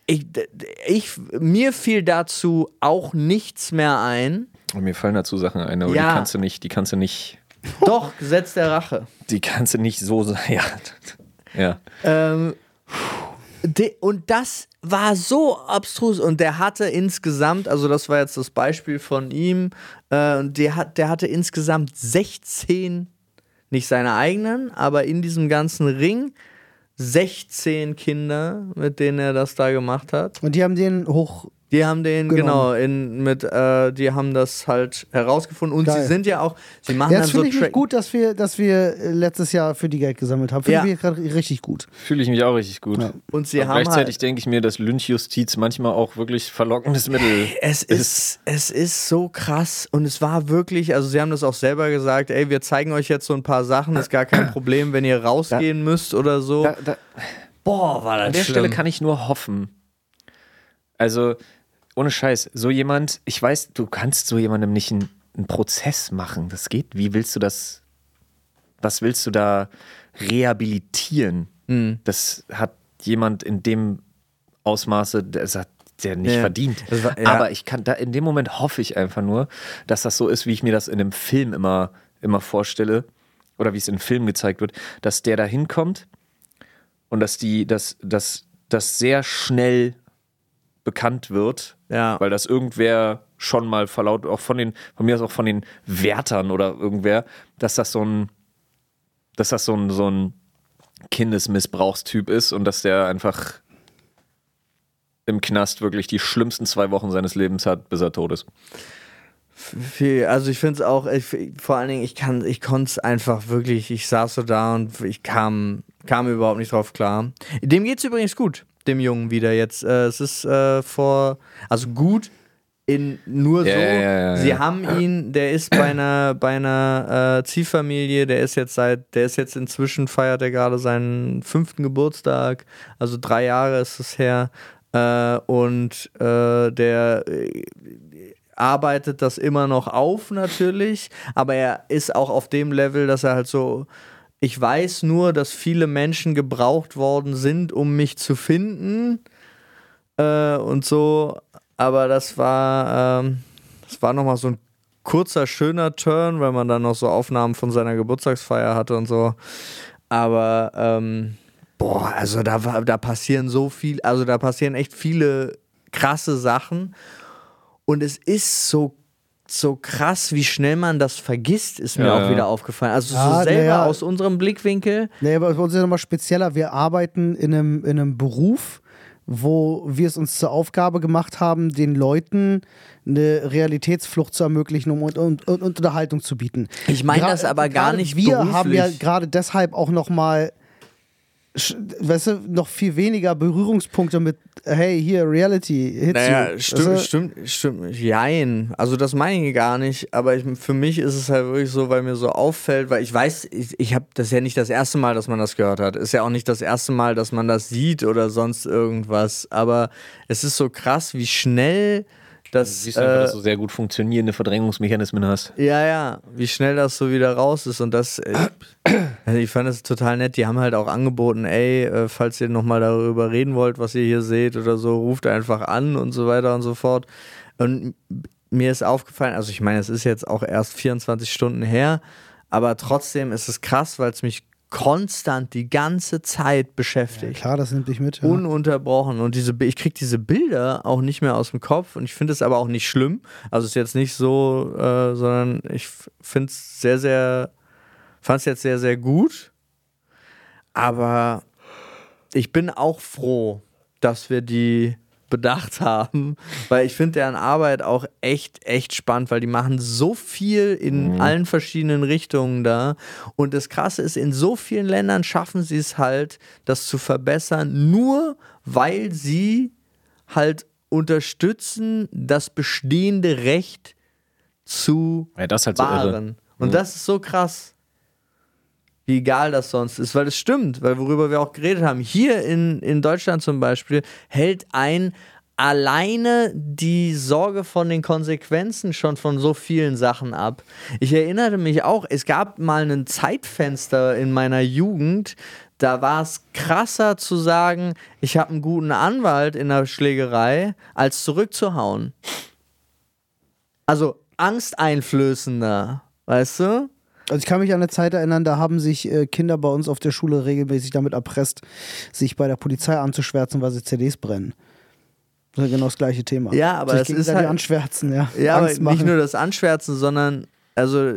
Mir fiel dazu auch nichts mehr ein. Und mir fallen dazu Sachen ein, aber Ja. die kannst du nicht Doch, Gesetz der Rache. so sagen. Ja. Und das war so abstrus und der hatte insgesamt, also das war jetzt das Beispiel von ihm, der hatte insgesamt 16, nicht seine eigenen, aber in diesem ganzen Ring 16 Kinder, mit denen er das da gemacht hat. Und die haben den hoch. Die haben den, Genommen. die haben das halt herausgefunden und Geil. sie sind ja auch, sie machen Ja, dann das so finde ich nicht gut, dass wir letztes Jahr für die Geld gesammelt haben. Finde ich gerade richtig gut. Fühle ich mich auch richtig gut. Ja. und sie Aber haben gleichzeitig halt, denke ich mir, dass Lynchjustiz manchmal auch wirklich verlockendes Mittel es ist so krass und es war wirklich, also sie haben das auch selber gesagt, ey, wir zeigen euch jetzt so ein paar Sachen, ist gar kein Problem, wenn ihr rausgehen müsst oder so. Boah, war das An der schlimm. Stelle kann ich nur hoffen. Also, ohne Scheiß, so jemand, ich weiß, du kannst so jemandem nicht einen Prozess machen. Das geht. Wie willst du das, was willst du da rehabilitieren? Das hat jemand in dem Ausmaße, das hat der nicht verdient. Das war- ja. Aber ich kann da, in dem Moment hoffe ich einfach nur, dass das so ist, wie ich mir das in einem Film immer vorstelle, oder wie es in Filmen gezeigt wird, dass der da hinkommt und dass das sehr schnell bekannt wird, Ja. weil das irgendwer schon mal verlaut, auch von mir aus auch von den Wärtern oder irgendwer, dass das so ein Kindesmissbrauchstyp ist und dass der einfach im Knast wirklich die schlimmsten 2 Wochen seines Lebens hat, bis er tot ist. Also ich finde es auch, vor allen Dingen, ich konnte es einfach wirklich, ich saß so da und ich kam überhaupt nicht drauf klar. Dem geht's übrigens gut, dem Jungen wieder jetzt. Es ist also gut, nur so. Ja. Sie haben ihn, der ist bei einer Ziehfamilie, der ist jetzt inzwischen, feiert er gerade seinen 5. Geburtstag, also 3 Jahre ist es her. Und der arbeitet das immer noch auf natürlich, aber er ist auch auf dem Level, dass er halt so, ich weiß nur, dass viele Menschen gebraucht worden sind, um mich zu finden und so, aber das war nochmal so ein kurzer, schöner Turn, weil man dann noch so Aufnahmen von seiner Geburtstagsfeier hatte und so, aber also da passieren so viel, also da passieren echt viele krasse Sachen. Und es ist so krass, wie schnell man das vergisst, ist mir auch wieder aufgefallen. Also so selber aus unserem Blickwinkel. Nee, aber bei uns ist ja nochmal spezieller. Wir arbeiten in einem Beruf, wo wir es uns zur Aufgabe gemacht haben, den Leuten eine Realitätsflucht zu ermöglichen und Unterhaltung zu bieten. Ich meine das aber gar Gerade nicht wir beruflich. haben ja gerade deshalb auch nochmal, weißt du, noch viel weniger Berührungspunkte mit, hey, hier, Reality, hits Naja, you. stimmt. Jein. Also das meine ich gar nicht, aber für mich ist es halt wirklich so, weil mir so auffällt, weil ich weiß, ich habe das ja nicht das erste Mal, dass man das gehört hat. Ist ja auch nicht das erste Mal, dass man das sieht oder sonst irgendwas. Aber es ist so krass, wie schnell das. Du siehst einfach, dass du sehr gut funktionierende Verdrängungsmechanismen hast. Ja, wie schnell das so wieder raus ist und das, also ich fand das total nett, die haben halt auch angeboten, ey, falls ihr nochmal darüber reden wollt, was ihr hier seht oder so, ruft einfach an und so weiter und so fort. Und mir ist aufgefallen, also ich meine, es ist jetzt auch erst 24 Stunden her, aber trotzdem ist es krass, weil es mich konstant die ganze Zeit beschäftigt. Klar, das nimmt dich mit. Ja. Ununterbrochen. Und ich kriege diese Bilder auch nicht mehr aus dem Kopf und ich finde es aber auch nicht schlimm. Also es ist jetzt nicht so, sondern ich finde es fand es jetzt sehr, sehr gut. Aber ich bin auch froh, dass wir die bedacht haben, weil ich finde deren Arbeit auch echt spannend, weil die machen so viel in allen verschiedenen Richtungen da und das Krasse ist, in so vielen Ländern schaffen sie es halt, das zu verbessern, nur weil sie halt unterstützen, das bestehende Recht zu Ja, das ist halt so irre. wahren. Und das ist so krass. Wie egal das sonst ist, weil es stimmt, weil worüber wir auch geredet haben, hier in Deutschland zum Beispiel hält alleine die Sorge von den Konsequenzen schon von so vielen Sachen ab. Ich erinnere mich auch, es gab mal ein Zeitfenster in meiner Jugend, da war es krasser zu sagen, ich habe einen guten Anwalt in der Schlägerei, als zurückzuhauen. Also angsteinflößender, weißt du? Also ich kann mich an eine Zeit erinnern, da haben sich Kinder bei uns auf der Schule regelmäßig damit erpresst, sich bei der Polizei anzuschwärzen, weil sie CDs brennen. Das ist genau das gleiche Thema. Ja, aber es ist halt anschwärzen, ja. Ja, aber Angst nicht machen. nur das Anschwärzen, sondern also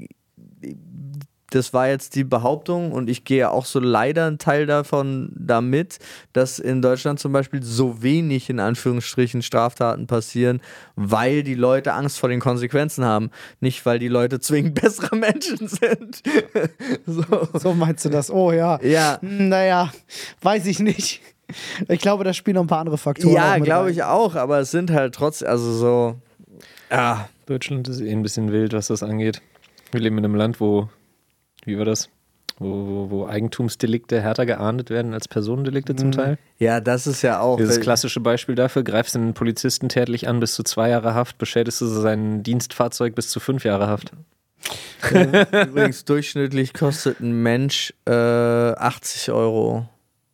das war jetzt die Behauptung und ich gehe auch so leider einen Teil davon damit, dass in Deutschland zum Beispiel so wenig in Anführungsstrichen Straftaten passieren, weil die Leute Angst vor den Konsequenzen haben. Nicht, weil die Leute zwingend bessere Menschen sind. So meinst du das? Oh ja. Ja. Naja, weiß ich nicht. Ich glaube, da spielen noch ein paar andere Faktoren. Ja, auch mit glaube rein. ich auch, aber es sind halt trotzdem, also so, ja. Deutschland ist ein bisschen wild, was das angeht. Wir leben in einem Land, wie war das? Wo Eigentumsdelikte härter geahndet werden als Personendelikte zum Teil. Ja, das ist ja auch. Dieses klassische Beispiel dafür, greifst einen Polizisten tätlich an, bis zu 2 Jahre Haft, beschädigst du sein Dienstfahrzeug bis zu 5 Jahre Haft. Übrigens, durchschnittlich kostet ein Mensch 80 Euro.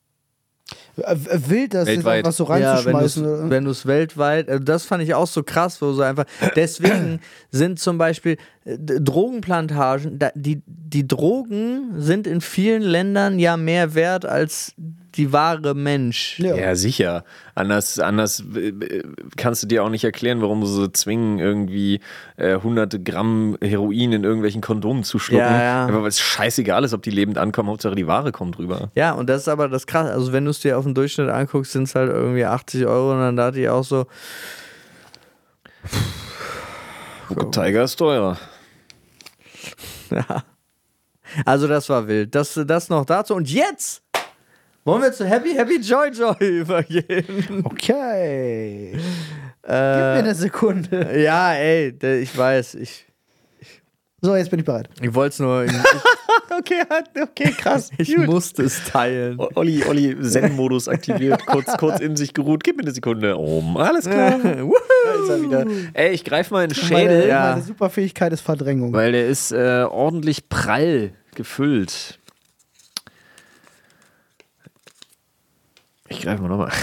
Wild, das ist Weltweit. einfach so Ja, reinzuschmeißen. wenn du es weltweit, also das fand ich auch so krass, wo so einfach, deswegen sind zum Beispiel Drogenplantagen, die Drogen sind in vielen Ländern ja mehr wert als die wahre Mensch. Ja. Ja, sicher. Anders kannst du dir auch nicht erklären, warum sie so zwingen, irgendwie 100 Gramm Heroin in irgendwelchen Kondomen zu schlucken. Ja. Aber weil es scheißegal ist, ob die lebend ankommen, Hauptsache die Ware kommt rüber. Ja, und das ist aber das krass. Also wenn du es dir auf den Durchschnitt anguckst, sind es halt irgendwie 80 Euro und dann dachte ich auch so, Tiger ist teurer. ja. Also das war wild. Das noch dazu. Und jetzt wollen wir zu Happy Joy übergehen. Okay. Gib mir eine Sekunde. Ja, ey, ich weiß. So, jetzt bin ich bereit. Ich wollte es nur. Okay, krass. Ich musste es teilen. Olli Zen-Modus aktiviert, kurz in sich geruht. Gib mir eine Sekunde. Alles klar. Da ist er wieder. Ey, ich greife mal in den Schädel, Meine Superfähigkeit ist Verdrängung. weil der ist ordentlich prall gefüllt. Ich greife mal nochmal.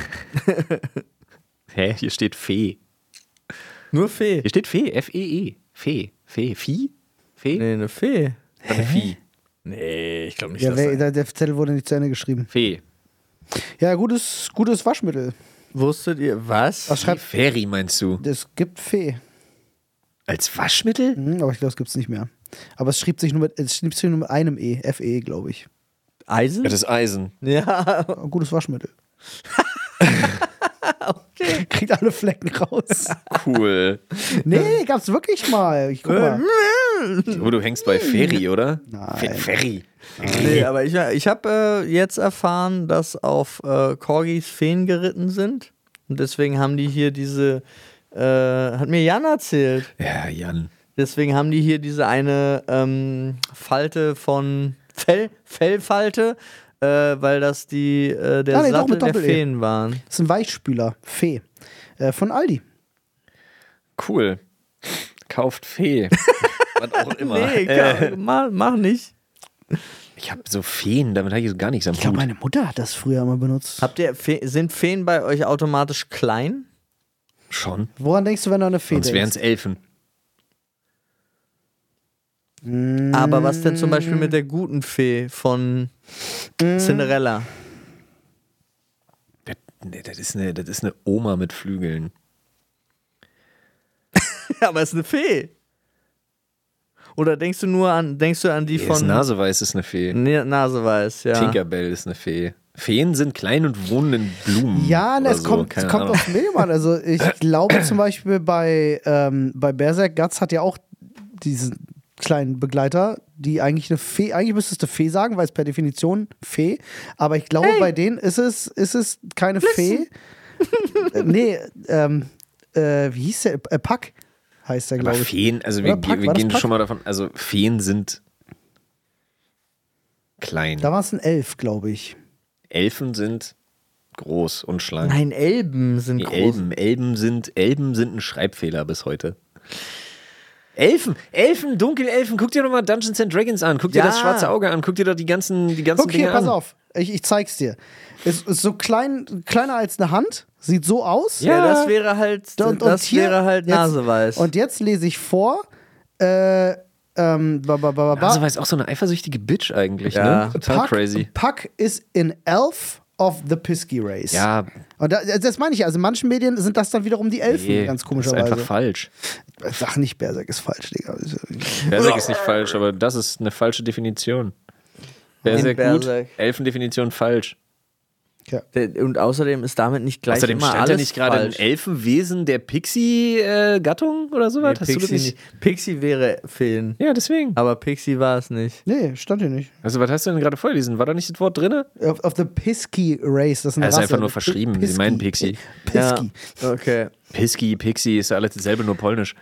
Hä? Hier steht Fee. Nur Fee. Hier steht Fee. F-E-E. Fee. Vieh? Fee? Nee, eine Fee. Oder eine Vieh? Nee, ich glaube nicht, Ja, dass der Zettel wurde nicht zu Ende geschrieben. Fee. Ja, gutes Waschmittel. Wusstet ihr, was? Was schreibt? Feri meinst du? Es gibt Fee. Als Waschmittel? Aber ich glaube, es gibt es nicht mehr. Aber es schrieb sich nur mit einem E. F-E, glaube ich. Eisen? Ja, das ist Eisen. Ja, Ein gutes Waschmittel. Okay. Kriegt alle Flecken raus. Cool. Nee, gab's wirklich mal. Ich guck mal. Oh, du hängst bei Feri, oder? Nein. Feri. nee, aber ich habe jetzt erfahren, dass auf Corgis Feen geritten sind. Und deswegen haben die hier diese, hat mir Jan erzählt, Ja, Jan. deswegen haben die hier diese eine Falte von Fellfalte, weil das der nee, doch, Sattel mit der Doppel-E. Feen waren. Das ist ein Weichspüler. Fee. Von Aldi. Cool. Kauft Fee. Was auch immer. Nee, mach nicht. Ich habe so Feen, damit habe ich so gar nichts am Ich glaube, Hut. meine Mutter hat das früher immer benutzt. Sind Feen bei euch automatisch klein? Schon. Woran denkst du, wenn du an eine Fee Sonst wären es denkst? Elfen. Aber was denn zum Beispiel mit der guten Fee von Cinderella? Das ist eine Oma mit Flügeln. Ja, aber es ist eine Fee. Oder denkst du an die Das von Naseweiß ist eine Fee. Naseweiß, ja. Tinkerbell ist eine Fee. Feen sind klein und wohnen in Blumen. Ja, oder es kommt aufs Medium an. Also ich glaube zum Beispiel bei Berserk Guts hat ja auch diesen kleinen Begleiter, die eigentlich eine Fee, eigentlich müsstest du Fee sagen, weil es per Definition Fee, aber ich glaube bei denen ist es keine Fee. Nee, wie hieß der? Puck heißt der, Aber glaube ich. Feen, also Oder wir Puck, war gehen das schon mal davon, also Feen sind klein. Da war es ein Elf, glaube ich. Elfen sind groß und schlank. Nein, Elben sind Die groß. Elben sind ein Schreibfehler bis heute. Elfen, Dunkelelfen, guck dir doch mal Dungeons and Dragons an, guck dir Ja. das schwarze Auge an, guck dir doch die ganzen Okay, Dinge pass an. auf. Ich zeig's dir. Es ist so kleiner als eine Hand, sieht so aus. Ja, das wäre halt, hier halt jetzt- Naseweiß. Und jetzt lese ich vor. Also war es auch so eine eifersüchtige Bitch eigentlich, Ja. ne? Total crazy. Puck ist in Elf of the Pisky Race. Ja, Und das meine ich ja. Also in manchen Medien sind das dann wiederum die Elfen, nee, ganz das ist komischerweise. einfach falsch. Sag nicht, Berserk ist falsch, Digga. Berserk ist nicht falsch, aber das ist eine falsche Definition. Berserk gut, Berserk. Elfendefinition falsch. Und außerdem ist damit nicht gleich Außerdem immer stand alles ja nicht gerade ein falsch. Elfenwesen der Pixie-Gattung oder sowas? Hast du das Pixie, nicht? Pixie wäre Feen. Ja, deswegen. Aber Pixie war es nicht. Nee, stand hier nicht. Also, was hast du denn gerade vorgelesen? War da nicht das Wort drin? Of the Pisky Race. Das ist eine Das ist Rasse. einfach nur verschrieben. Sie meinen Pixie. Pisky. Ja, okay. Pisky, Pixie, ist ja alles dasselbe, nur polnisch.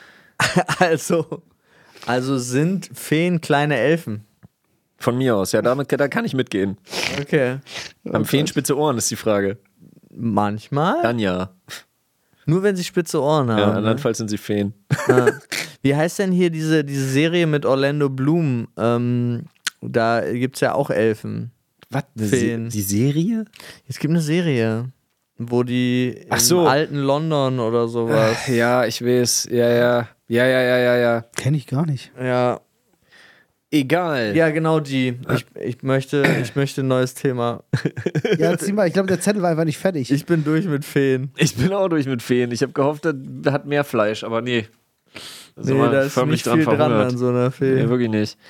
Also sind Feen kleine Elfen. Von mir aus, ja, da kann ich mitgehen. Okay. Haben Feen spitze Ohren, ist die Frage. Manchmal. Dann ja. Nur wenn sie spitze Ohren haben. Ja, ne? andernfalls sind sie Feen. Wie heißt denn hier diese Serie mit Orlando Bloom? Da gibt es ja auch Elfen. Was? Feen. Die Serie? Es gibt eine Serie, wo die im Ach so. alten London oder sowas. Ja, ich weiß. Ja. Kenn ich gar nicht. Ja. Egal. Ja, genau die. Ich möchte ein neues Thema. Ja, zieh mal. Ich glaube, der Zettel war einfach nicht fertig. Ich bin durch mit Feen. Ich bin auch durch mit Feen. Ich habe gehofft, das hat mehr Fleisch, aber nee. Nee, da ist nicht viel dran an so einer Fee. Nee, wirklich nicht.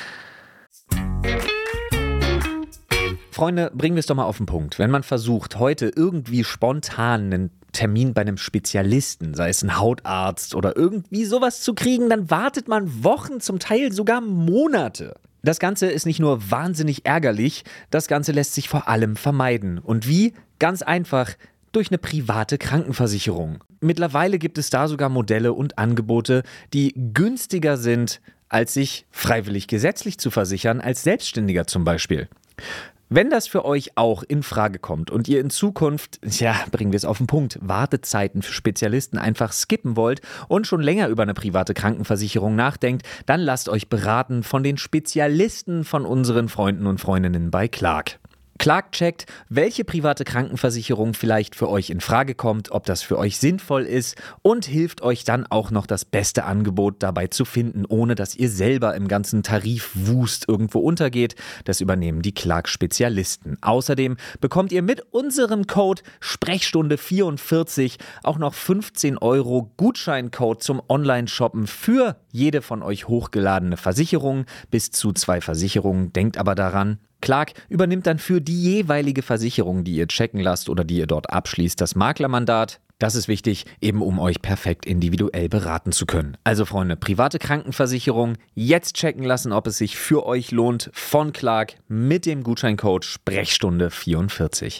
Freunde, bringen wir es doch mal auf den Punkt. Wenn man versucht, heute irgendwie spontan einen Termin bei einem Spezialisten, sei es ein Hautarzt oder irgendwie sowas zu kriegen, dann wartet man Wochen, zum Teil sogar Monate. Das Ganze ist nicht nur wahnsinnig ärgerlich, das Ganze lässt sich vor allem vermeiden. Und wie? Ganz einfach, durch eine private Krankenversicherung. Mittlerweile gibt es da sogar Modelle und Angebote, die günstiger sind, als sich freiwillig gesetzlich zu versichern, als Selbstständiger zum Beispiel. Wenn das für euch auch in Frage kommt und ihr in Zukunft, bringen wir es auf den Punkt, Wartezeiten für Spezialisten einfach skippen wollt und schon länger über eine private Krankenversicherung nachdenkt, dann lasst euch beraten von den Spezialisten von unseren Freunden und Freundinnen bei Clark. Clark checkt, welche private Krankenversicherung vielleicht für euch in Frage kommt, ob das für euch sinnvoll ist und hilft euch dann auch noch das beste Angebot dabei zu finden, ohne dass ihr selber im ganzen Tarifwust irgendwo untergeht. Das übernehmen die Clark-Spezialisten. Außerdem bekommt ihr mit unserem Code Sprechstunde44 auch noch 15 € Gutscheincode zum Online-Shoppen für jede von euch hochgeladene Versicherung. Bis zu 2 Versicherungen. Denkt aber daran, Clark übernimmt dann für die jeweilige Versicherung, die ihr checken lasst oder die ihr dort abschließt, das Maklermandat. Das ist wichtig, eben um euch perfekt individuell beraten zu können. Also Freunde, private Krankenversicherung, jetzt checken lassen, ob es sich für euch lohnt, von Clark mit dem Gutscheincode Sprechstunde44.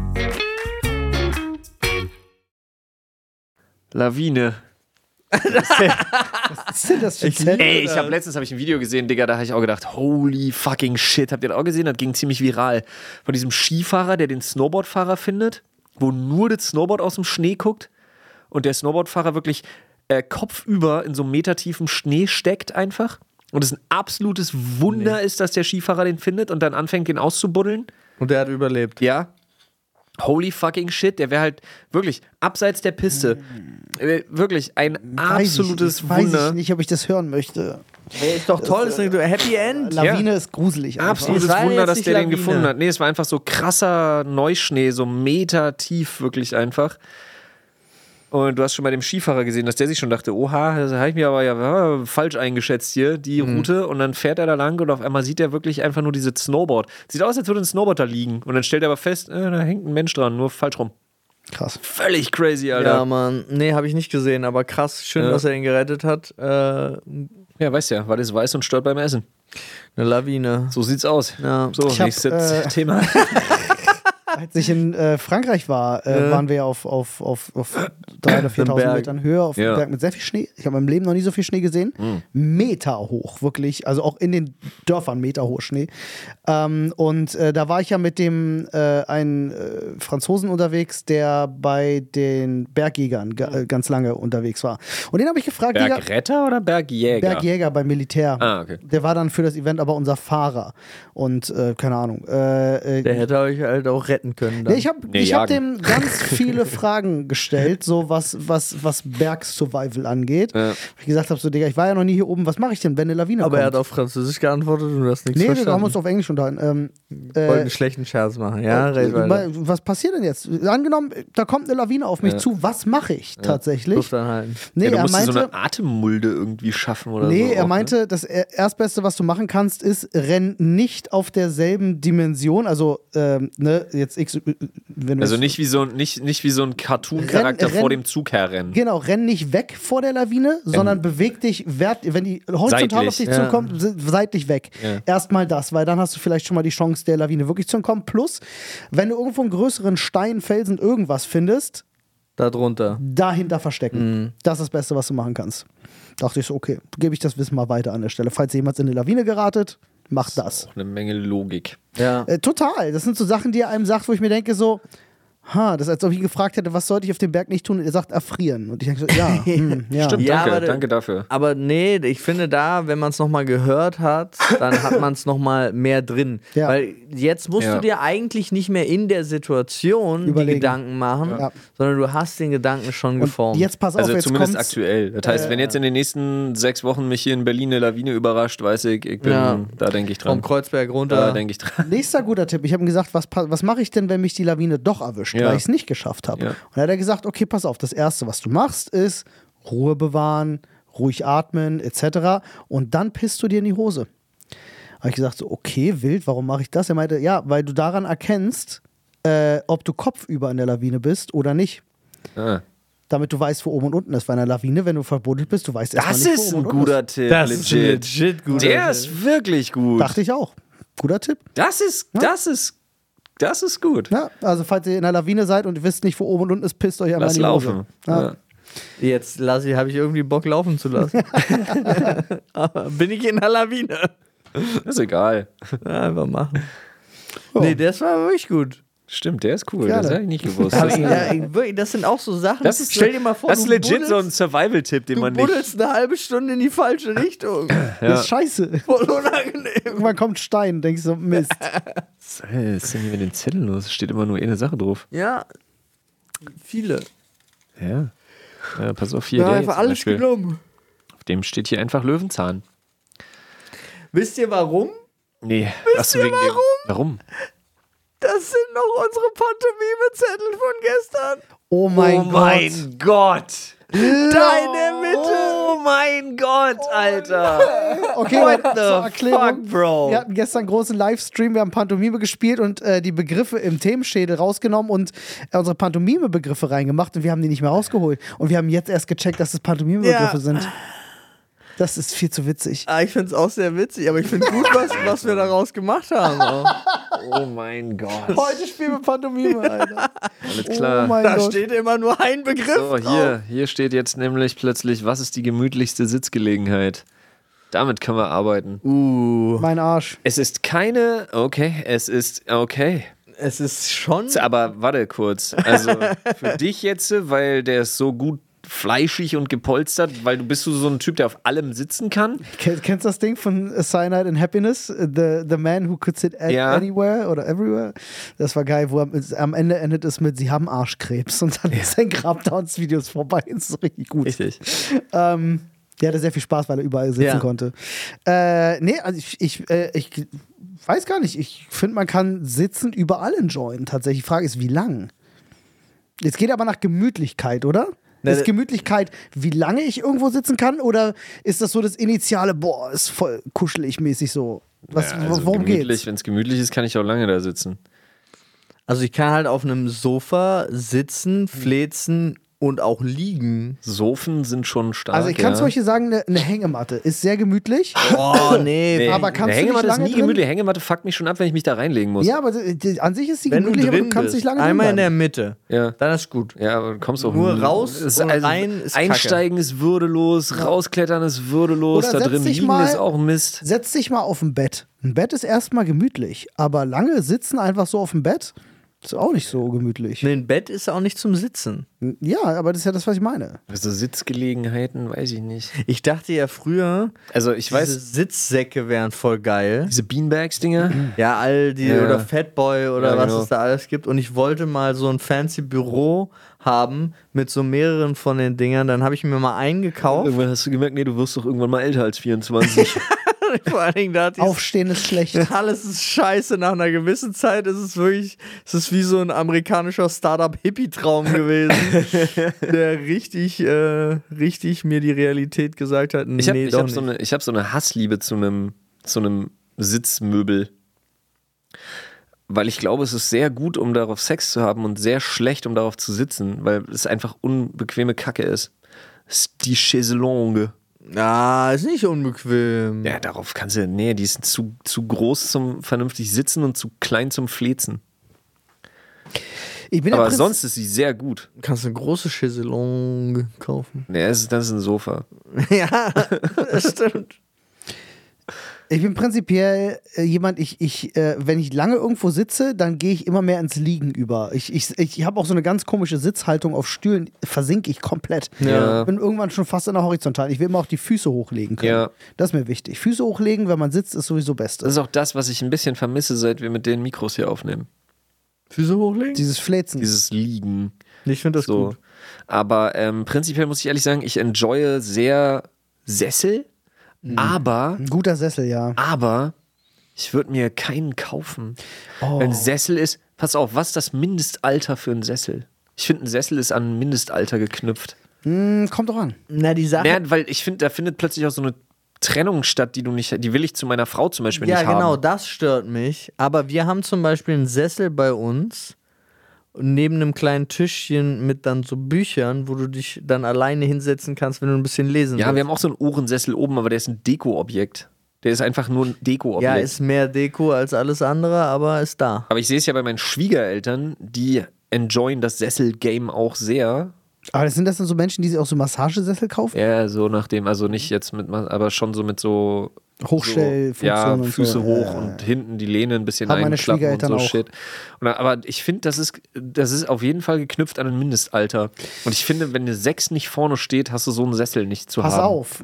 Lawine. Was ist denn das für ein Zettel? Ey, letztens habe ich ein Video gesehen, Digga, da habe ich auch gedacht, holy fucking shit. Habt ihr das auch gesehen? Das ging ziemlich viral. Von diesem Skifahrer, der den Snowboardfahrer findet, wo nur das Snowboard aus dem Schnee guckt und der Snowboardfahrer wirklich kopfüber in so metertiefem Schnee steckt einfach. Und es ein absolutes Wunder ist, dass der Skifahrer den findet und dann anfängt, den auszubuddeln. Und der hat überlebt. Ja. Holy fucking shit, der wäre halt wirklich abseits der Piste. Wirklich ein absolutes Weiß Wunder. ich nicht, ob ich das hören möchte. Hey, ist doch toll, ist eine Happy End. Lawine ist gruselig. einfach. Absolutes Es war Wunder, jetzt dass nicht der den Lawine. gefunden hat. Nee, es war einfach so krasser Neuschnee, so Meter tief, wirklich einfach. Und du hast schon bei dem Skifahrer gesehen, dass der sich schon dachte, oha, das habe ich mir aber ja falsch eingeschätzt hier, die Route. Und dann fährt er da lang und auf einmal sieht er wirklich einfach nur dieses Snowboard. Sieht aus, als würde ein Snowboard da liegen. Und dann stellt er aber fest, da hängt ein Mensch dran, nur falsch rum. Krass. Völlig crazy, Alter. Ja, Mann. Nee, habe ich nicht gesehen, aber krass. Schön, Ja. dass er ihn gerettet hat. Ja, weißt ja, war das weiß und stört beim Essen. Eine Lawine. So sieht's aus. Ja. So, Ich hab, nächstes Thema. Als ich in Frankreich war, waren wir auf 3.000 oder 4.000 Berg. Metern Höhe auf einem Ja. Berg mit sehr viel Schnee. Ich habe in meinem Leben noch nie so viel Schnee gesehen. Meter hoch, wirklich. Also auch in den Dörfern Meter hoch Schnee. Und da war ich ja mit dem einen Franzosen unterwegs, der bei den Bergjägern ganz lange unterwegs war. Und den habe ich gefragt, Digga, Bergretter oder Bergjäger? Bergjäger beim Militär. Ah, okay. Der war dann für das Event aber unser Fahrer. Und keine Ahnung. Der hätte euch halt auch retten können. Dann. Nee, ich habe Nee, hab jagen. dem ganz viele Fragen gestellt, so was Berg-Survival angeht. Ja. Ich gesagt habe, so, Digga, ich war ja noch nie hier oben, was mache ich denn, wenn eine Lawine aber er kommt? hat auf Französisch geantwortet und du hast nichts Nee, wir verstanden. haben uns auf Englisch unterhalten. Wollten einen schlechten Scherz machen. Ja, red weiter. Was passiert denn jetzt? Angenommen, da kommt eine Lawine auf mich zu, was mache ich tatsächlich? Luft anhalten. Nee, Ja, du er musst dir so meinte, eine Atemmulde irgendwie schaffen oder so. nee, er auch, meinte, das Erstbeste, was du machen kannst, ist, renn nicht auf derselben Dimension, also, jetzt wenn du Also jetzt- nicht wie so ein Cartoon-Charakter Renn- vor dem Zug herrennen. Genau, renn nicht weg vor der Lawine, sondern beweg dich, wenn die horizontal auf dich Seitlich. zukommt, seitlich weg. Ja. Erstmal das, weil dann hast du vielleicht schon mal die Chance, der Lawine wirklich zu entkommen. Plus, wenn du irgendwo einen größeren Stein, Felsen, irgendwas findest, Darunter. dahinter verstecken. Das ist das Beste, was du machen kannst. Dachte ich so, okay, gebe ich das Wissen mal weiter an der Stelle. Falls jemand in eine Lawine geratet, mach das. Eine Menge Logik. Ja. Total. Das sind so Sachen, die er einem sagt, wo ich mir denke, so, das ist, als ob ich ihn gefragt hätte, was sollte ich auf dem Berg nicht tun? Und er sagt, erfrieren. Und ich denke so, ja, ja. Stimmt, Ja, danke, aber- danke dafür. Aber nee, ich finde da, wenn man es nochmal gehört hat, dann hat man es nochmal mehr drin. Ja. Weil jetzt musst Ja. du dir eigentlich nicht mehr in der Situation Überlegen. die Gedanken machen, Ja. sondern du hast den Gedanken schon Und geformt. jetzt pass auf, Also jetzt zumindest kommt's. aktuell. Das heißt, wenn jetzt in den nächsten 6 Wochen mich hier in Berlin eine Lawine überrascht, weiß ich, Ja. da denke ich Vom dran. Kreuzberg Da runter. denke ich dran. Nächster guter Tipp. Ich habe ihm gesagt, was mache ich denn, wenn mich die Lawine doch erwischt, Ja. weil ich es nicht geschafft habe. Ja. Und dann hat er gesagt, okay, pass auf, das Erste, was du machst, ist Ruhe bewahren, ruhig atmen, etc. Und dann pisst du dir in die Hose. Habe ich gesagt, so, okay, wild, warum mache ich das? Er meinte, ja, weil du daran erkennst, ob du kopfüber in der Lawine bist oder nicht. Ah. Damit du weißt, wo oben und unten ist. Bei einer Lawine, wenn du verbuddelt bist, du weißt erstmal Das nicht, ist wo ein oben und unten guter Tipp. Das ist legit gut. Der ist wirklich gut. Dachte ich auch. Guter Tipp. Das ist gut. Ja, also falls ihr in einer Lawine seid und ihr wisst nicht, wo oben und unten ist, pisst euch einmal Lass in die Hose. laufen. Ja. Ja. Jetzt habe ich irgendwie Bock laufen zu lassen. Aber bin ich in der Lawine? Ist egal. Ja, einfach machen. Nee, das war wirklich gut. Stimmt, der ist cool. Gerne. Das habe ich nicht gewusst. Aber wirklich, das sind auch so Sachen. Stell dir mal vor, das ist du legit so ein buddelst- Survival-Tipp, den Du man nicht. buddelst eine halbe Stunde in die falsche Richtung. Das ist scheiße. Voll unangenehm. Irgendwann kommt Stein, denkst du, Mist. Was ist denn hier mit den Zetteln los? Es steht immer nur eine Sache drauf. Ja, viele. Ja. Pass auf hier. Ja, der einfach jetzt zum alles Beispiel. genommen. Auf dem steht hier einfach Löwenzahn. Wisst ihr warum? Nee. Wisst ihr warum? Warum? Das sind noch unsere Pantomime-Zettel von gestern. Oh mein Gott. Gott. Deine Mitte. Oh mein Gott, Alter. Okay, What zur the Erklärung. fuck, Bro? Wir hatten gestern einen großen Livestream, wir haben Pantomime gespielt und die Begriffe im Themenschädel rausgenommen und unsere Pantomime-Begriffe reingemacht und wir haben die nicht mehr rausgeholt. Und wir haben jetzt erst gecheckt, dass es Pantomime-Begriffe Ja. sind. Das ist viel zu witzig. Ich finde es auch sehr witzig, aber ich finde gut, was wir daraus gemacht haben. Auch. Oh mein Gott. Heute spielen wir Pantomime, Alter. Alles Oh klar. mein Da Gott. steht immer nur ein Begriff So, drauf. hier steht jetzt nämlich plötzlich, was ist die gemütlichste Sitzgelegenheit? Damit können wir arbeiten. Mein Arsch. Es ist keine, okay, es ist, okay. Es ist schon. Aber warte kurz. Also für dich jetzt, weil der ist so gut fleischig und gepolstert, weil du bist so ein Typ, der auf allem sitzen kann. Kennst du das Ding von Cyanide and Happiness? The Man Who Could Sit Ja. Anywhere oder Everywhere? Das war geil, wo am Ende endet es mit, sie haben Arschkrebs und dann ist ein Grabdowns-Videos vorbei. Das ist richtig gut. Richtig. Der hatte sehr viel Spaß, weil er überall sitzen konnte. Nee, also ich weiß gar nicht. Ich finde, man kann sitzen überall enjoyen. Tatsächlich. Die Frage ist, wie lang? Jetzt geht aber nach Gemütlichkeit, oder? Ist Gemütlichkeit, wie lange ich irgendwo sitzen kann? Oder ist das so das initiale, boah, ist voll kuschelig mäßig so? Worum geht's? Wenn es gemütlich ist, kann ich auch lange da sitzen. Also ich kann halt auf einem Sofa sitzen, fläzen und auch liegen. Sofen sind schon stark. Also ich kann zum Beispiel sagen, eine Hängematte ist sehr gemütlich. Oh, nee. Aber kannst du nicht Hängematte ist lange nie drin? gemütlich. Hängematte fuckt mich schon ab, wenn ich mich da reinlegen muss. Ja, aber an sich ist sie Wenn du gemütlich, aber du drin kannst bist, nicht lange einmal drin in der bleiben. Mitte, Ja. dann ist gut. Ja, aber du kommst auch Nur raus Es und rein ist Kacke. Einsteigen ist würdelos, rausklettern ist würdelos, Oder da setz drin dich liegen mal- ist auch Mist. Setz dich mal auf ein Bett. Ein Bett ist erstmal gemütlich, aber lange sitzen einfach so auf dem Bett ist auch nicht so gemütlich. Ein Bett ist auch nicht zum Sitzen. Ja, aber das ist ja das, was ich meine. Also Sitzgelegenheiten, weiß ich nicht. Ich dachte ja früher, Also ich diese weiß, Sitzsäcke wären voll geil. diese Beanbags-Dinger, Ja, all die, Ja. oder Fatboy oder Ja, was genau. es da alles gibt. Und ich wollte mal so ein fancy Büro haben mit so mehreren von den Dingern. Dann habe ich mir mal einen gekauft. irgendwann hast du gemerkt, nee, du wirst doch irgendwann mal älter als 24. Vor allen Dingen, da hat die Aufstehen ist schlecht. alles ist scheiße. Nach einer gewissen Zeit ist es wirklich, es ist wie so ein amerikanischer Startup-Hippie-Traum gewesen, der richtig mir die Realität gesagt hat. Ich habe Nee, doch hab so eine Hassliebe zu einem Sitzmöbel. Weil ich glaube, es ist sehr gut, um darauf Sex zu haben und sehr schlecht, um darauf zu sitzen, weil es einfach unbequeme Kacke ist. Das ist die Chaiselongue. Ah, ist nicht unbequem. Ja, darauf kannst du, nee, die ist zu groß zum vernünftig sitzen und zu klein zum Flezen. Ich bin ja Aber sonst ist sie sehr gut. Kannst eine große Chaiselongue kaufen. Nee, das ist ein Sofa. Ja, das stimmt. Ich bin prinzipiell jemand, wenn ich lange irgendwo sitze, dann gehe ich immer mehr ins Liegen über. Ich habe auch so eine ganz komische Sitzhaltung auf Stühlen, versinke ich komplett. Ja. Bin irgendwann schon fast in der Horizontalen. Ich will immer auch die Füße hochlegen können. Ja. Das ist mir wichtig. Füße hochlegen, wenn man sitzt, ist sowieso Beste. Das ist auch das, was ich ein bisschen vermisse, seit wir mit den Mikros hier aufnehmen. Füße hochlegen? Dieses Fläzen. Dieses Liegen. Ich finde das So. gut. Aber prinzipiell muss ich ehrlich sagen, ich enjoye sehr Sessel, aber Ein guter Sessel, ja. ich würde mir keinen kaufen. Oh. Ein Sessel ist, pass auf, was ist das Mindestalter für einen Sessel? Ich finde, ein Sessel ist an ein Mindestalter geknüpft. Kommt doch an. Na, die Sache. Ja, weil ich finde, da findet plötzlich auch so eine Trennung statt, die will ich zu meiner Frau zum Beispiel Ja, nicht haben. genau, das stört mich. Aber wir haben zum Beispiel einen Sessel bei uns neben einem kleinen Tischchen mit dann so Büchern, wo du dich dann alleine hinsetzen kannst, wenn du ein bisschen lesen Ja, willst. wir haben auch so einen Ohrensessel oben, aber der ist ein Deko-Objekt. Der ist einfach nur ein Deko-Objekt. Ja, ist mehr Deko als alles andere, aber ist da. Aber ich sehe es ja bei meinen Schwiegereltern, die enjoyen das Sessel-Game auch sehr. Aber sind das dann so Menschen, die sich auch so Massagesessel kaufen? Ja, so nach dem, also nicht jetzt mit, aber schon so mit so Hochstellfunktion ja, und Füße so. hoch und hinten die Lehne ein bisschen Haben meine einklappen und Schwiegereltern so auch. Shit. Aber ich finde, das ist auf jeden Fall geknüpft an ein Mindestalter. Und ich finde, wenn eine 6 nicht vorne steht, hast du so einen Sessel nicht zu Pass haben. auf.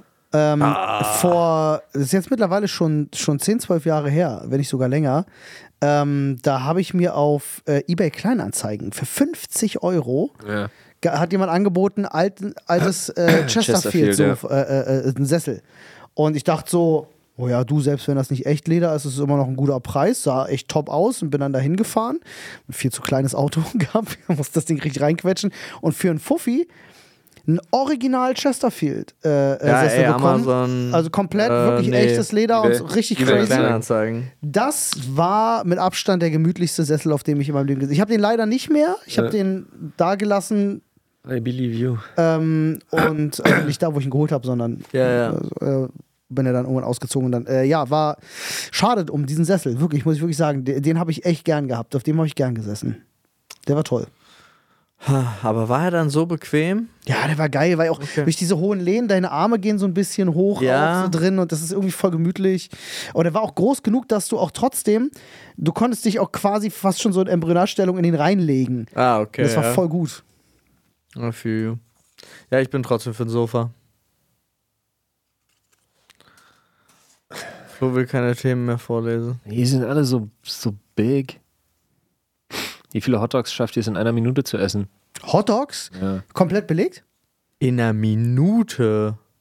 Das ist jetzt mittlerweile schon 10, 12 Jahre her, wenn nicht sogar länger. Da habe ich mir auf eBay Kleinanzeigen für 50 € Ja. hat jemand angeboten, altes Chesterfield, Chesterfield, ein Sessel. Und ich dachte so, oh ja, du, selbst wenn das nicht echt Leder ist, ist es immer noch ein guter Preis. Sah echt top aus und bin dann dahin gefahren. Ein viel zu kleines Auto gehabt, muss das Ding richtig reinquetschen. Und für einen Fuffi ein Original Chesterfield Sessel bekommen. Amazon. Also komplett wirklich nee. echtes Leder und so eBay. richtig eBay crazy. Kleinanzeigen. Das war mit Abstand der gemütlichste Sessel, auf dem ich in meinem Leben gesehen habe. Ich habe den leider nicht mehr. Ich habe den da gelassen I believe you. und nicht da, wo ich ihn geholt habe, sondern Ja. bin er dann irgendwann ausgezogen. Und dann, war schade um diesen Sessel. Wirklich, muss ich wirklich sagen. Den habe ich echt gern gehabt. Auf dem habe ich gern gesessen. Der war toll. Aber war er dann so bequem? Ja, der war geil, weil auch durch diese hohen Lehnen, deine Arme gehen so ein bisschen hoch Ja. auch so drin und das ist irgendwie voll gemütlich. Aber der war auch groß genug, dass du auch trotzdem, du konntest dich auch quasi fast schon so in Embryonalstellung in den reinlegen. Ah, okay. Das war ja. voll gut. I feel you. Ja, ich bin trotzdem für ein Sofa. Flo will keine Themen mehr vorlesen. Die sind alle so big. Wie viele Hotdogs schafft ihr es in einer Minute zu essen? Hotdogs? Ja. Komplett belegt? In einer Minute.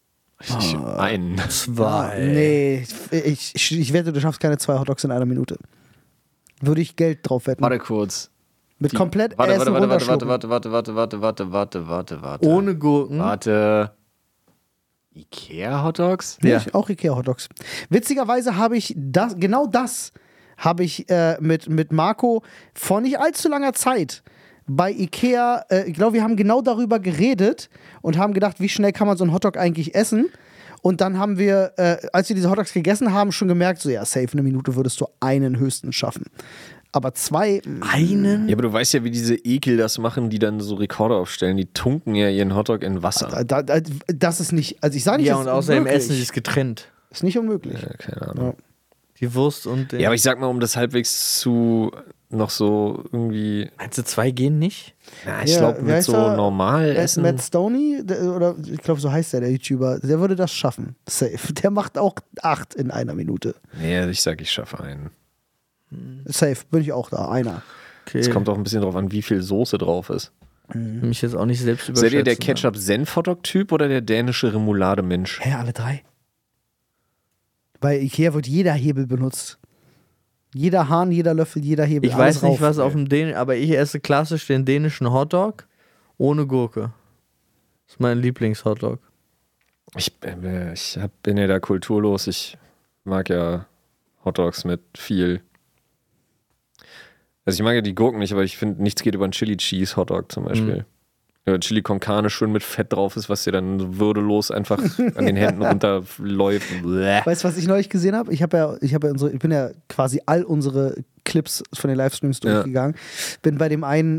Einen. 2. Nee, ich wette, du schaffst keine 2 Hotdogs in einer Minute. Würde ich Geld drauf wetten. Warte kurz. Mit komplett Warte. Essen runterschlucken. Warte. Ohne Gurken. Warte. Ikea-Hotdogs? Nee, Ja. auch Ikea-Hotdogs. Witzigerweise habe ich genau das habe ich mit Marco vor nicht allzu langer Zeit bei Ikea, ich glaube, wir haben genau darüber geredet und haben gedacht, wie schnell kann man so einen Hotdog eigentlich essen? Und dann haben wir, als wir diese Hotdogs gegessen haben, schon gemerkt, so ja, safe, 1 Minute würdest du einen höchstens schaffen. Aber 2, Einen? Ja, aber du weißt ja, wie diese Ekel das machen, die dann so Rekorde aufstellen. Die tunken ja ihren Hotdog in Wasser. das ist nicht, also ich sage nicht, Ja, das und ist außerdem unmöglich. essen sie es getrennt. Ist nicht unmöglich. Ja, keine Ahnung. Die Wurst und den. Ja, aber ich sag mal, um das halbwegs zu noch so irgendwie. Meinst du, 2 gehen nicht? Na, ich Ja, glaube, wie mit heißt so er? normal essen. Matt Stoney, oder ich glaube, so heißt der YouTuber, der würde das schaffen. Safe. Der macht auch 8 in einer Minute. Nee, ich sag, ich schaffe einen. Safe, bin ich auch da, einer. Okay. Es kommt auch ein bisschen drauf an, wie viel Soße drauf ist. mich jetzt auch nicht selbst überschätzen. Seid ihr der Ketchup-Senf-Hotdog-Typ oder der dänische Remoulade-Mensch? Hä, alle 3? Bei Ikea wird jeder Hebel benutzt. Jeder Hahn, jeder Löffel, jeder Hebel. Ich alles weiß nicht, rauf. was auf dem aber ich esse klassisch den dänischen ohne Gurke. Das ist mein Lieblings-Hotdog. Ich bin ja da kulturlos. Ich mag ja Hotdogs mit viel. Also ich mag ja die Gurken nicht, aber ich finde, nichts geht über einen Chili Cheese Hotdog zum Beispiel. Ja, Chili con Carne schön mit Fett drauf ist, was dir dann so würdelos einfach an den Händen runterläuft. Weißt du, was ich neulich gesehen habe? Ich bin ja quasi all unsere Clips von den Livestreams durchgegangen. Bin bei dem einen,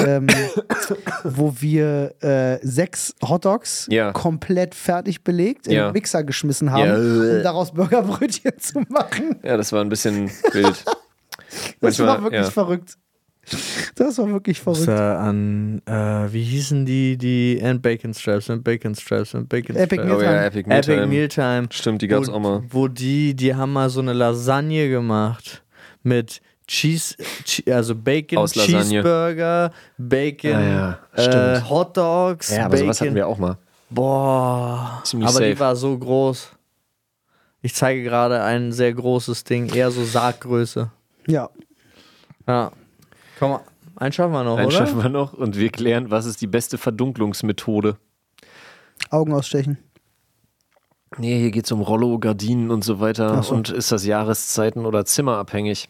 wo wir 6 Hotdogs komplett fertig belegt in den Mixer geschmissen haben, um daraus Burgerbrötchen zu machen. Ja, das war ein bisschen wild. Das war wirklich verrückt. Das war wirklich verrückt. Wie hießen die Bacon Straps. Epic Oh Mealtime. ja, Epic Mealtime. Epic Mealtime. Stimmt, die gab's auch mal. Wo die haben mal so eine Lasagne gemacht mit also Bacon, Aus Lasagne. Cheeseburger, Bacon, ja, stimmt. Hotdogs, Ja, aber Bacon. sowas hatten wir auch mal. Boah, Ziemlich aber safe. die war so groß. Ich zeige gerade ein sehr großes Ding, eher so Sarggröße. Ja. Ja. Komm mal, einen schaffen wir noch, Einen oder? schaffen wir noch und wir klären, was ist die beste Verdunklungsmethode. Augen ausstechen. Nee, hier geht es um Rollo, Gardinen und so weiter. Ach so. Und ist das Jahreszeiten oder zimmerabhängig?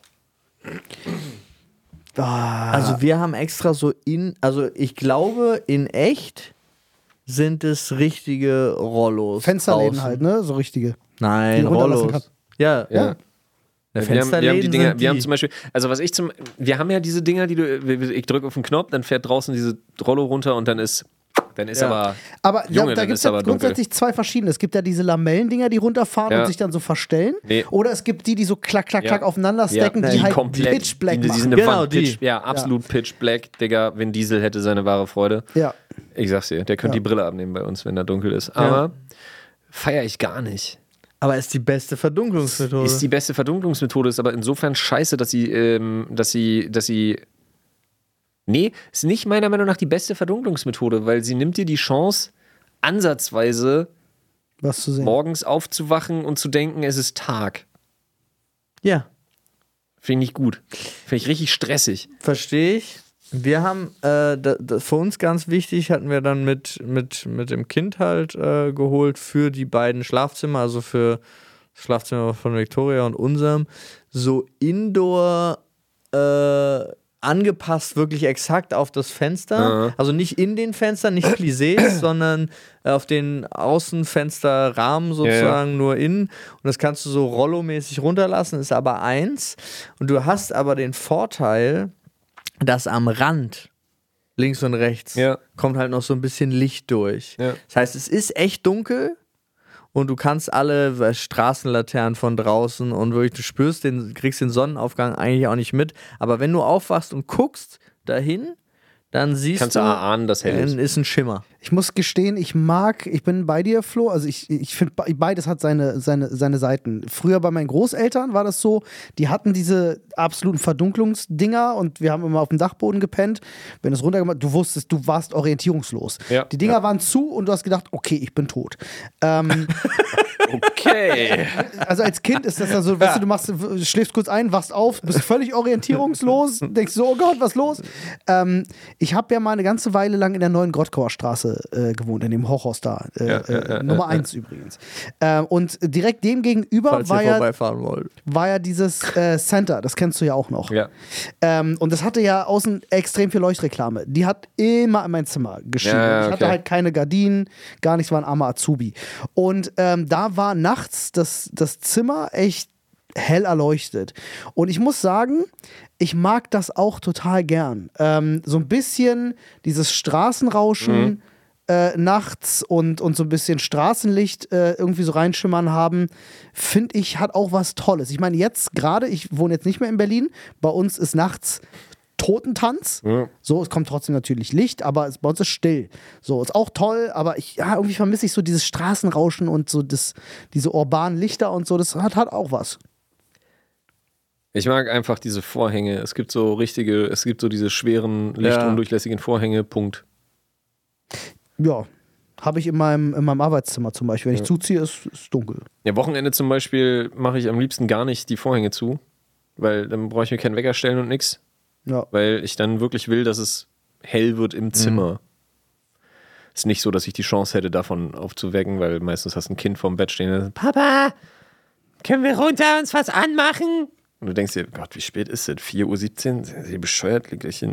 Also wir haben extra also ich glaube, in echt sind es richtige Rollos. Fensterläden draußen. halt, ne? So richtige. Nein, Die runterlassen Rollos. kann. Ja. Ja. Der Wir haben die Fensterläden Dinger, sind wir haben die. zum Beispiel, also wir haben ja diese Dinger, ich drücke auf den Knopf, dann fährt draußen diese Rollo runter und dann ist Ja. Aber Junge, da dann gibt es ist ja aber dunkel. grundsätzlich 2 verschiedene. Es gibt ja diese Lamellendinger, die runterfahren Ja. und sich dann so verstellen. Nee. Oder es gibt die so klack, klack, klack aufeinander stacken, Ja. die halt komplett pitch black die machen. sind eine Genau, Wand, die. Pitch, ja, absolut pitch black, Digga. Vin Diesel hätte seine wahre Freude. Ja. Ich sag's dir, der könnte die Brille abnehmen bei uns, wenn da dunkel ist. Aber feiere ich gar nicht. Aber ist die beste Verdunklungsmethode. Ist die beste Verdunklungsmethode, ist aber insofern scheiße, dass sie. Nee, ist nicht meiner Meinung nach die beste Verdunklungsmethode, weil sie nimmt dir die Chance, ansatzweise Was zu sehen. morgens aufzuwachen und zu denken, es ist Tag. Ja, Finde ich nicht gut. Finde ich richtig stressig. verstehe ich. Wir haben, für uns ganz wichtig, hatten wir dann mit dem Kind halt geholt für die beiden Schlafzimmer, also für das Schlafzimmer von Victoria und unserem, so Indoor angepasst, wirklich exakt auf das Fenster. Also nicht in den Fenstern, nicht Plissés, sondern auf den Außenfensterrahmen sozusagen nur innen. Und das kannst du so rollomäßig runterlassen, ist aber eins. Und du hast aber den Vorteil, dass am Rand, links und rechts, kommt halt noch so ein bisschen Licht durch. Ja. Das heißt, es ist echt dunkel und du kannst alle Straßenlaternen von draußen und wirklich, du kriegst den Sonnenaufgang eigentlich auch nicht mit. Aber wenn du aufwachst und guckst dahin, dann siehst Kannst du ahnen, dass hell ist. ist ein Schimmer. Ich muss gestehen, ich bin bei dir, Flo. Also ich finde, beides hat seine Seiten. Früher bei meinen Großeltern war das so, die hatten diese absoluten Verdunklungsdinger und wir haben immer auf dem Dachboden gepennt. Wenn es runtergemacht, du wusstest, du warst orientierungslos. Ja. Die Dinger waren zu und du hast gedacht, okay, ich bin tot. Okay. Also als Kind ist das ja so, weißt du, schläfst kurz ein, wachst auf, bist völlig orientierungslos, denkst so, oh Gott, was ist los? Ich habe ja mal eine ganze Weile lang in der neuen Grottkauer Straße gewohnt, in dem Hochhaus da. Nummer 1 übrigens. Und direkt dem gegenüber Falls ihr vorbeifahren wollt. war ja dieses Center, das kennst du ja auch noch. Ja. Und das hatte ja außen extrem viel Leuchtreklame. Die hat immer in mein Zimmer geschienen. Ja, Ich hatte okay. halt keine Gardinen, gar nichts, war ein armer Azubi. Und da war nachts das Zimmer echt hell erleuchtet. Und ich muss sagen, ich mag das auch total gern. So ein bisschen dieses Straßenrauschen nachts und so ein bisschen Straßenlicht irgendwie so reinschimmern haben, finde ich, hat auch was Tolles. Ich meine, jetzt gerade, ich wohne jetzt nicht mehr in Berlin, bei uns ist nachts Totentanz. Ja. So, es kommt trotzdem natürlich Licht, aber bei uns ist still. So, ist auch toll, aber irgendwie vermisse ich so dieses Straßenrauschen und so diese urbanen Lichter und so, das hat auch was. Ich mag einfach diese Vorhänge. Es gibt so diese schweren, lichtundurchlässigen Vorhänge, Punkt. Ja, habe ich in meinem Arbeitszimmer zum Beispiel. Wenn ich zuziehe, ist dunkel. Ja, Wochenende zum Beispiel mache ich am liebsten gar nicht die Vorhänge zu, weil dann brauche ich mir keinen Wecker stellen und nix. Ja. Weil ich dann wirklich will, dass es hell wird im Zimmer. Ist nicht so, dass ich die Chance hätte, davon aufzuwecken, weil meistens hast du ein Kind vorm Bett stehen und Papa, können wir runter uns was anmachen? Und du denkst dir, Gott, wie spät ist es? 4:17 Uhr? Sind Sie bescheuert? Leg gleich hin.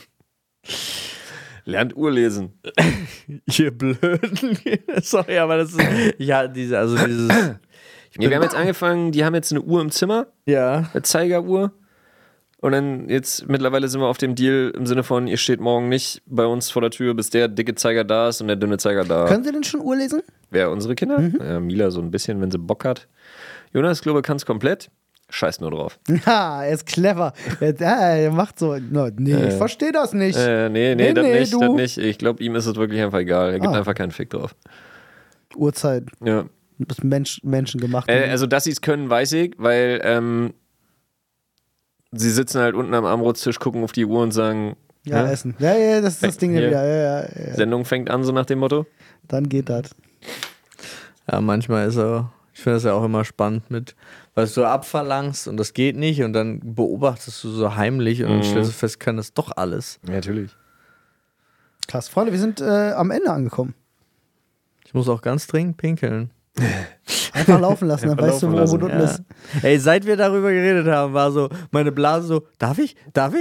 Lernt Uhr lesen. Ihr Blöden. Sorry, aber das ist. Ja, dieses. Ja, wir haben jetzt angefangen, die haben jetzt eine Uhr im Zimmer, Ja. eine Zeigeruhr. Und dann jetzt mittlerweile sind wir auf dem Deal im Sinne von, ihr steht morgen nicht bei uns vor der Tür, bis der dicke Zeiger da ist und der dünne Zeiger da. Können Sie denn schon Uhr lesen? Wer, unsere Kinder? Ja, Mila so ein bisschen, wenn sie Bock hat. Jonas, glaube kann es komplett. Scheiß nur drauf. Ja, er ist clever. Er macht so. No, nee, ich verstehe das nicht. Nee, Nee, das nee, nicht, du. das nicht. Ich glaube, ihm ist es wirklich einfach egal. Er gibt Ah. einfach keinen Fick drauf. Uhrzeit. Ja. Das Menschen gemacht. Also, dass sie es können, weiß ich, weil sie sitzen halt unten am Armbrotstisch, gucken auf die Uhr und sagen, ja, hä? essen. Ja, das ist das Ding Hier. wieder. Ja. Sendung fängt an, so nach dem Motto. Dann geht das. Ja, manchmal ist er. Ich finde das ja auch immer spannend mit, weil du abverlangst und das geht nicht und dann beobachtest du so heimlich und dann stellst du fest, kann das doch alles. Ja, natürlich. Krass. Freunde, wir sind am Ende angekommen. Ich muss auch ganz dringend pinkeln. Einfach laufen lassen, dann Einfach weißt du, laufen wo lassen. unten ist. Ey, seit wir darüber geredet haben, war so meine Blase so, darf ich?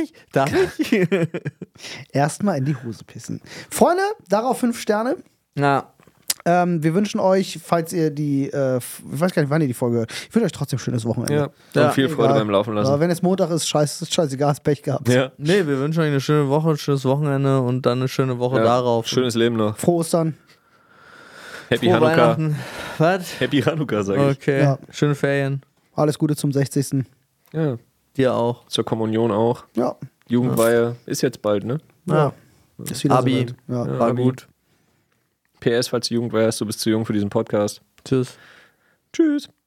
Erstmal in die Hose pissen. Freunde, darauf 5 Sterne. Na, Wir wünschen euch, falls ihr ich weiß gar nicht, wann ihr die Folge hört, ich wünsche euch trotzdem schönes Wochenende. Ja. Ja, Und viel Freude Egal. beim Laufen Aber lassen. wenn es Montag ist, scheißegal, hast Pech gehabt. Ja. nee, wir wünschen euch eine schöne Woche, ein schönes Wochenende und dann eine schöne Woche Ja. darauf. Schönes Leben noch. Frohe Ostern. Happy Frohe Hanukkah. Weihnachten. Was? Happy Hanukkah, sag ich. Okay, Ja. schöne Ferien. Alles Gute zum 60. Ja. Dir auch. Zur Kommunion auch. Ja. Jugendweihe ist jetzt bald, ne? Ja. Ist wieder Abi. soweit. Ja. War Abi. gut. PS, falls du Jugendweihe hast, du bist zu jung für diesen Podcast. Tschüss. Tschüss.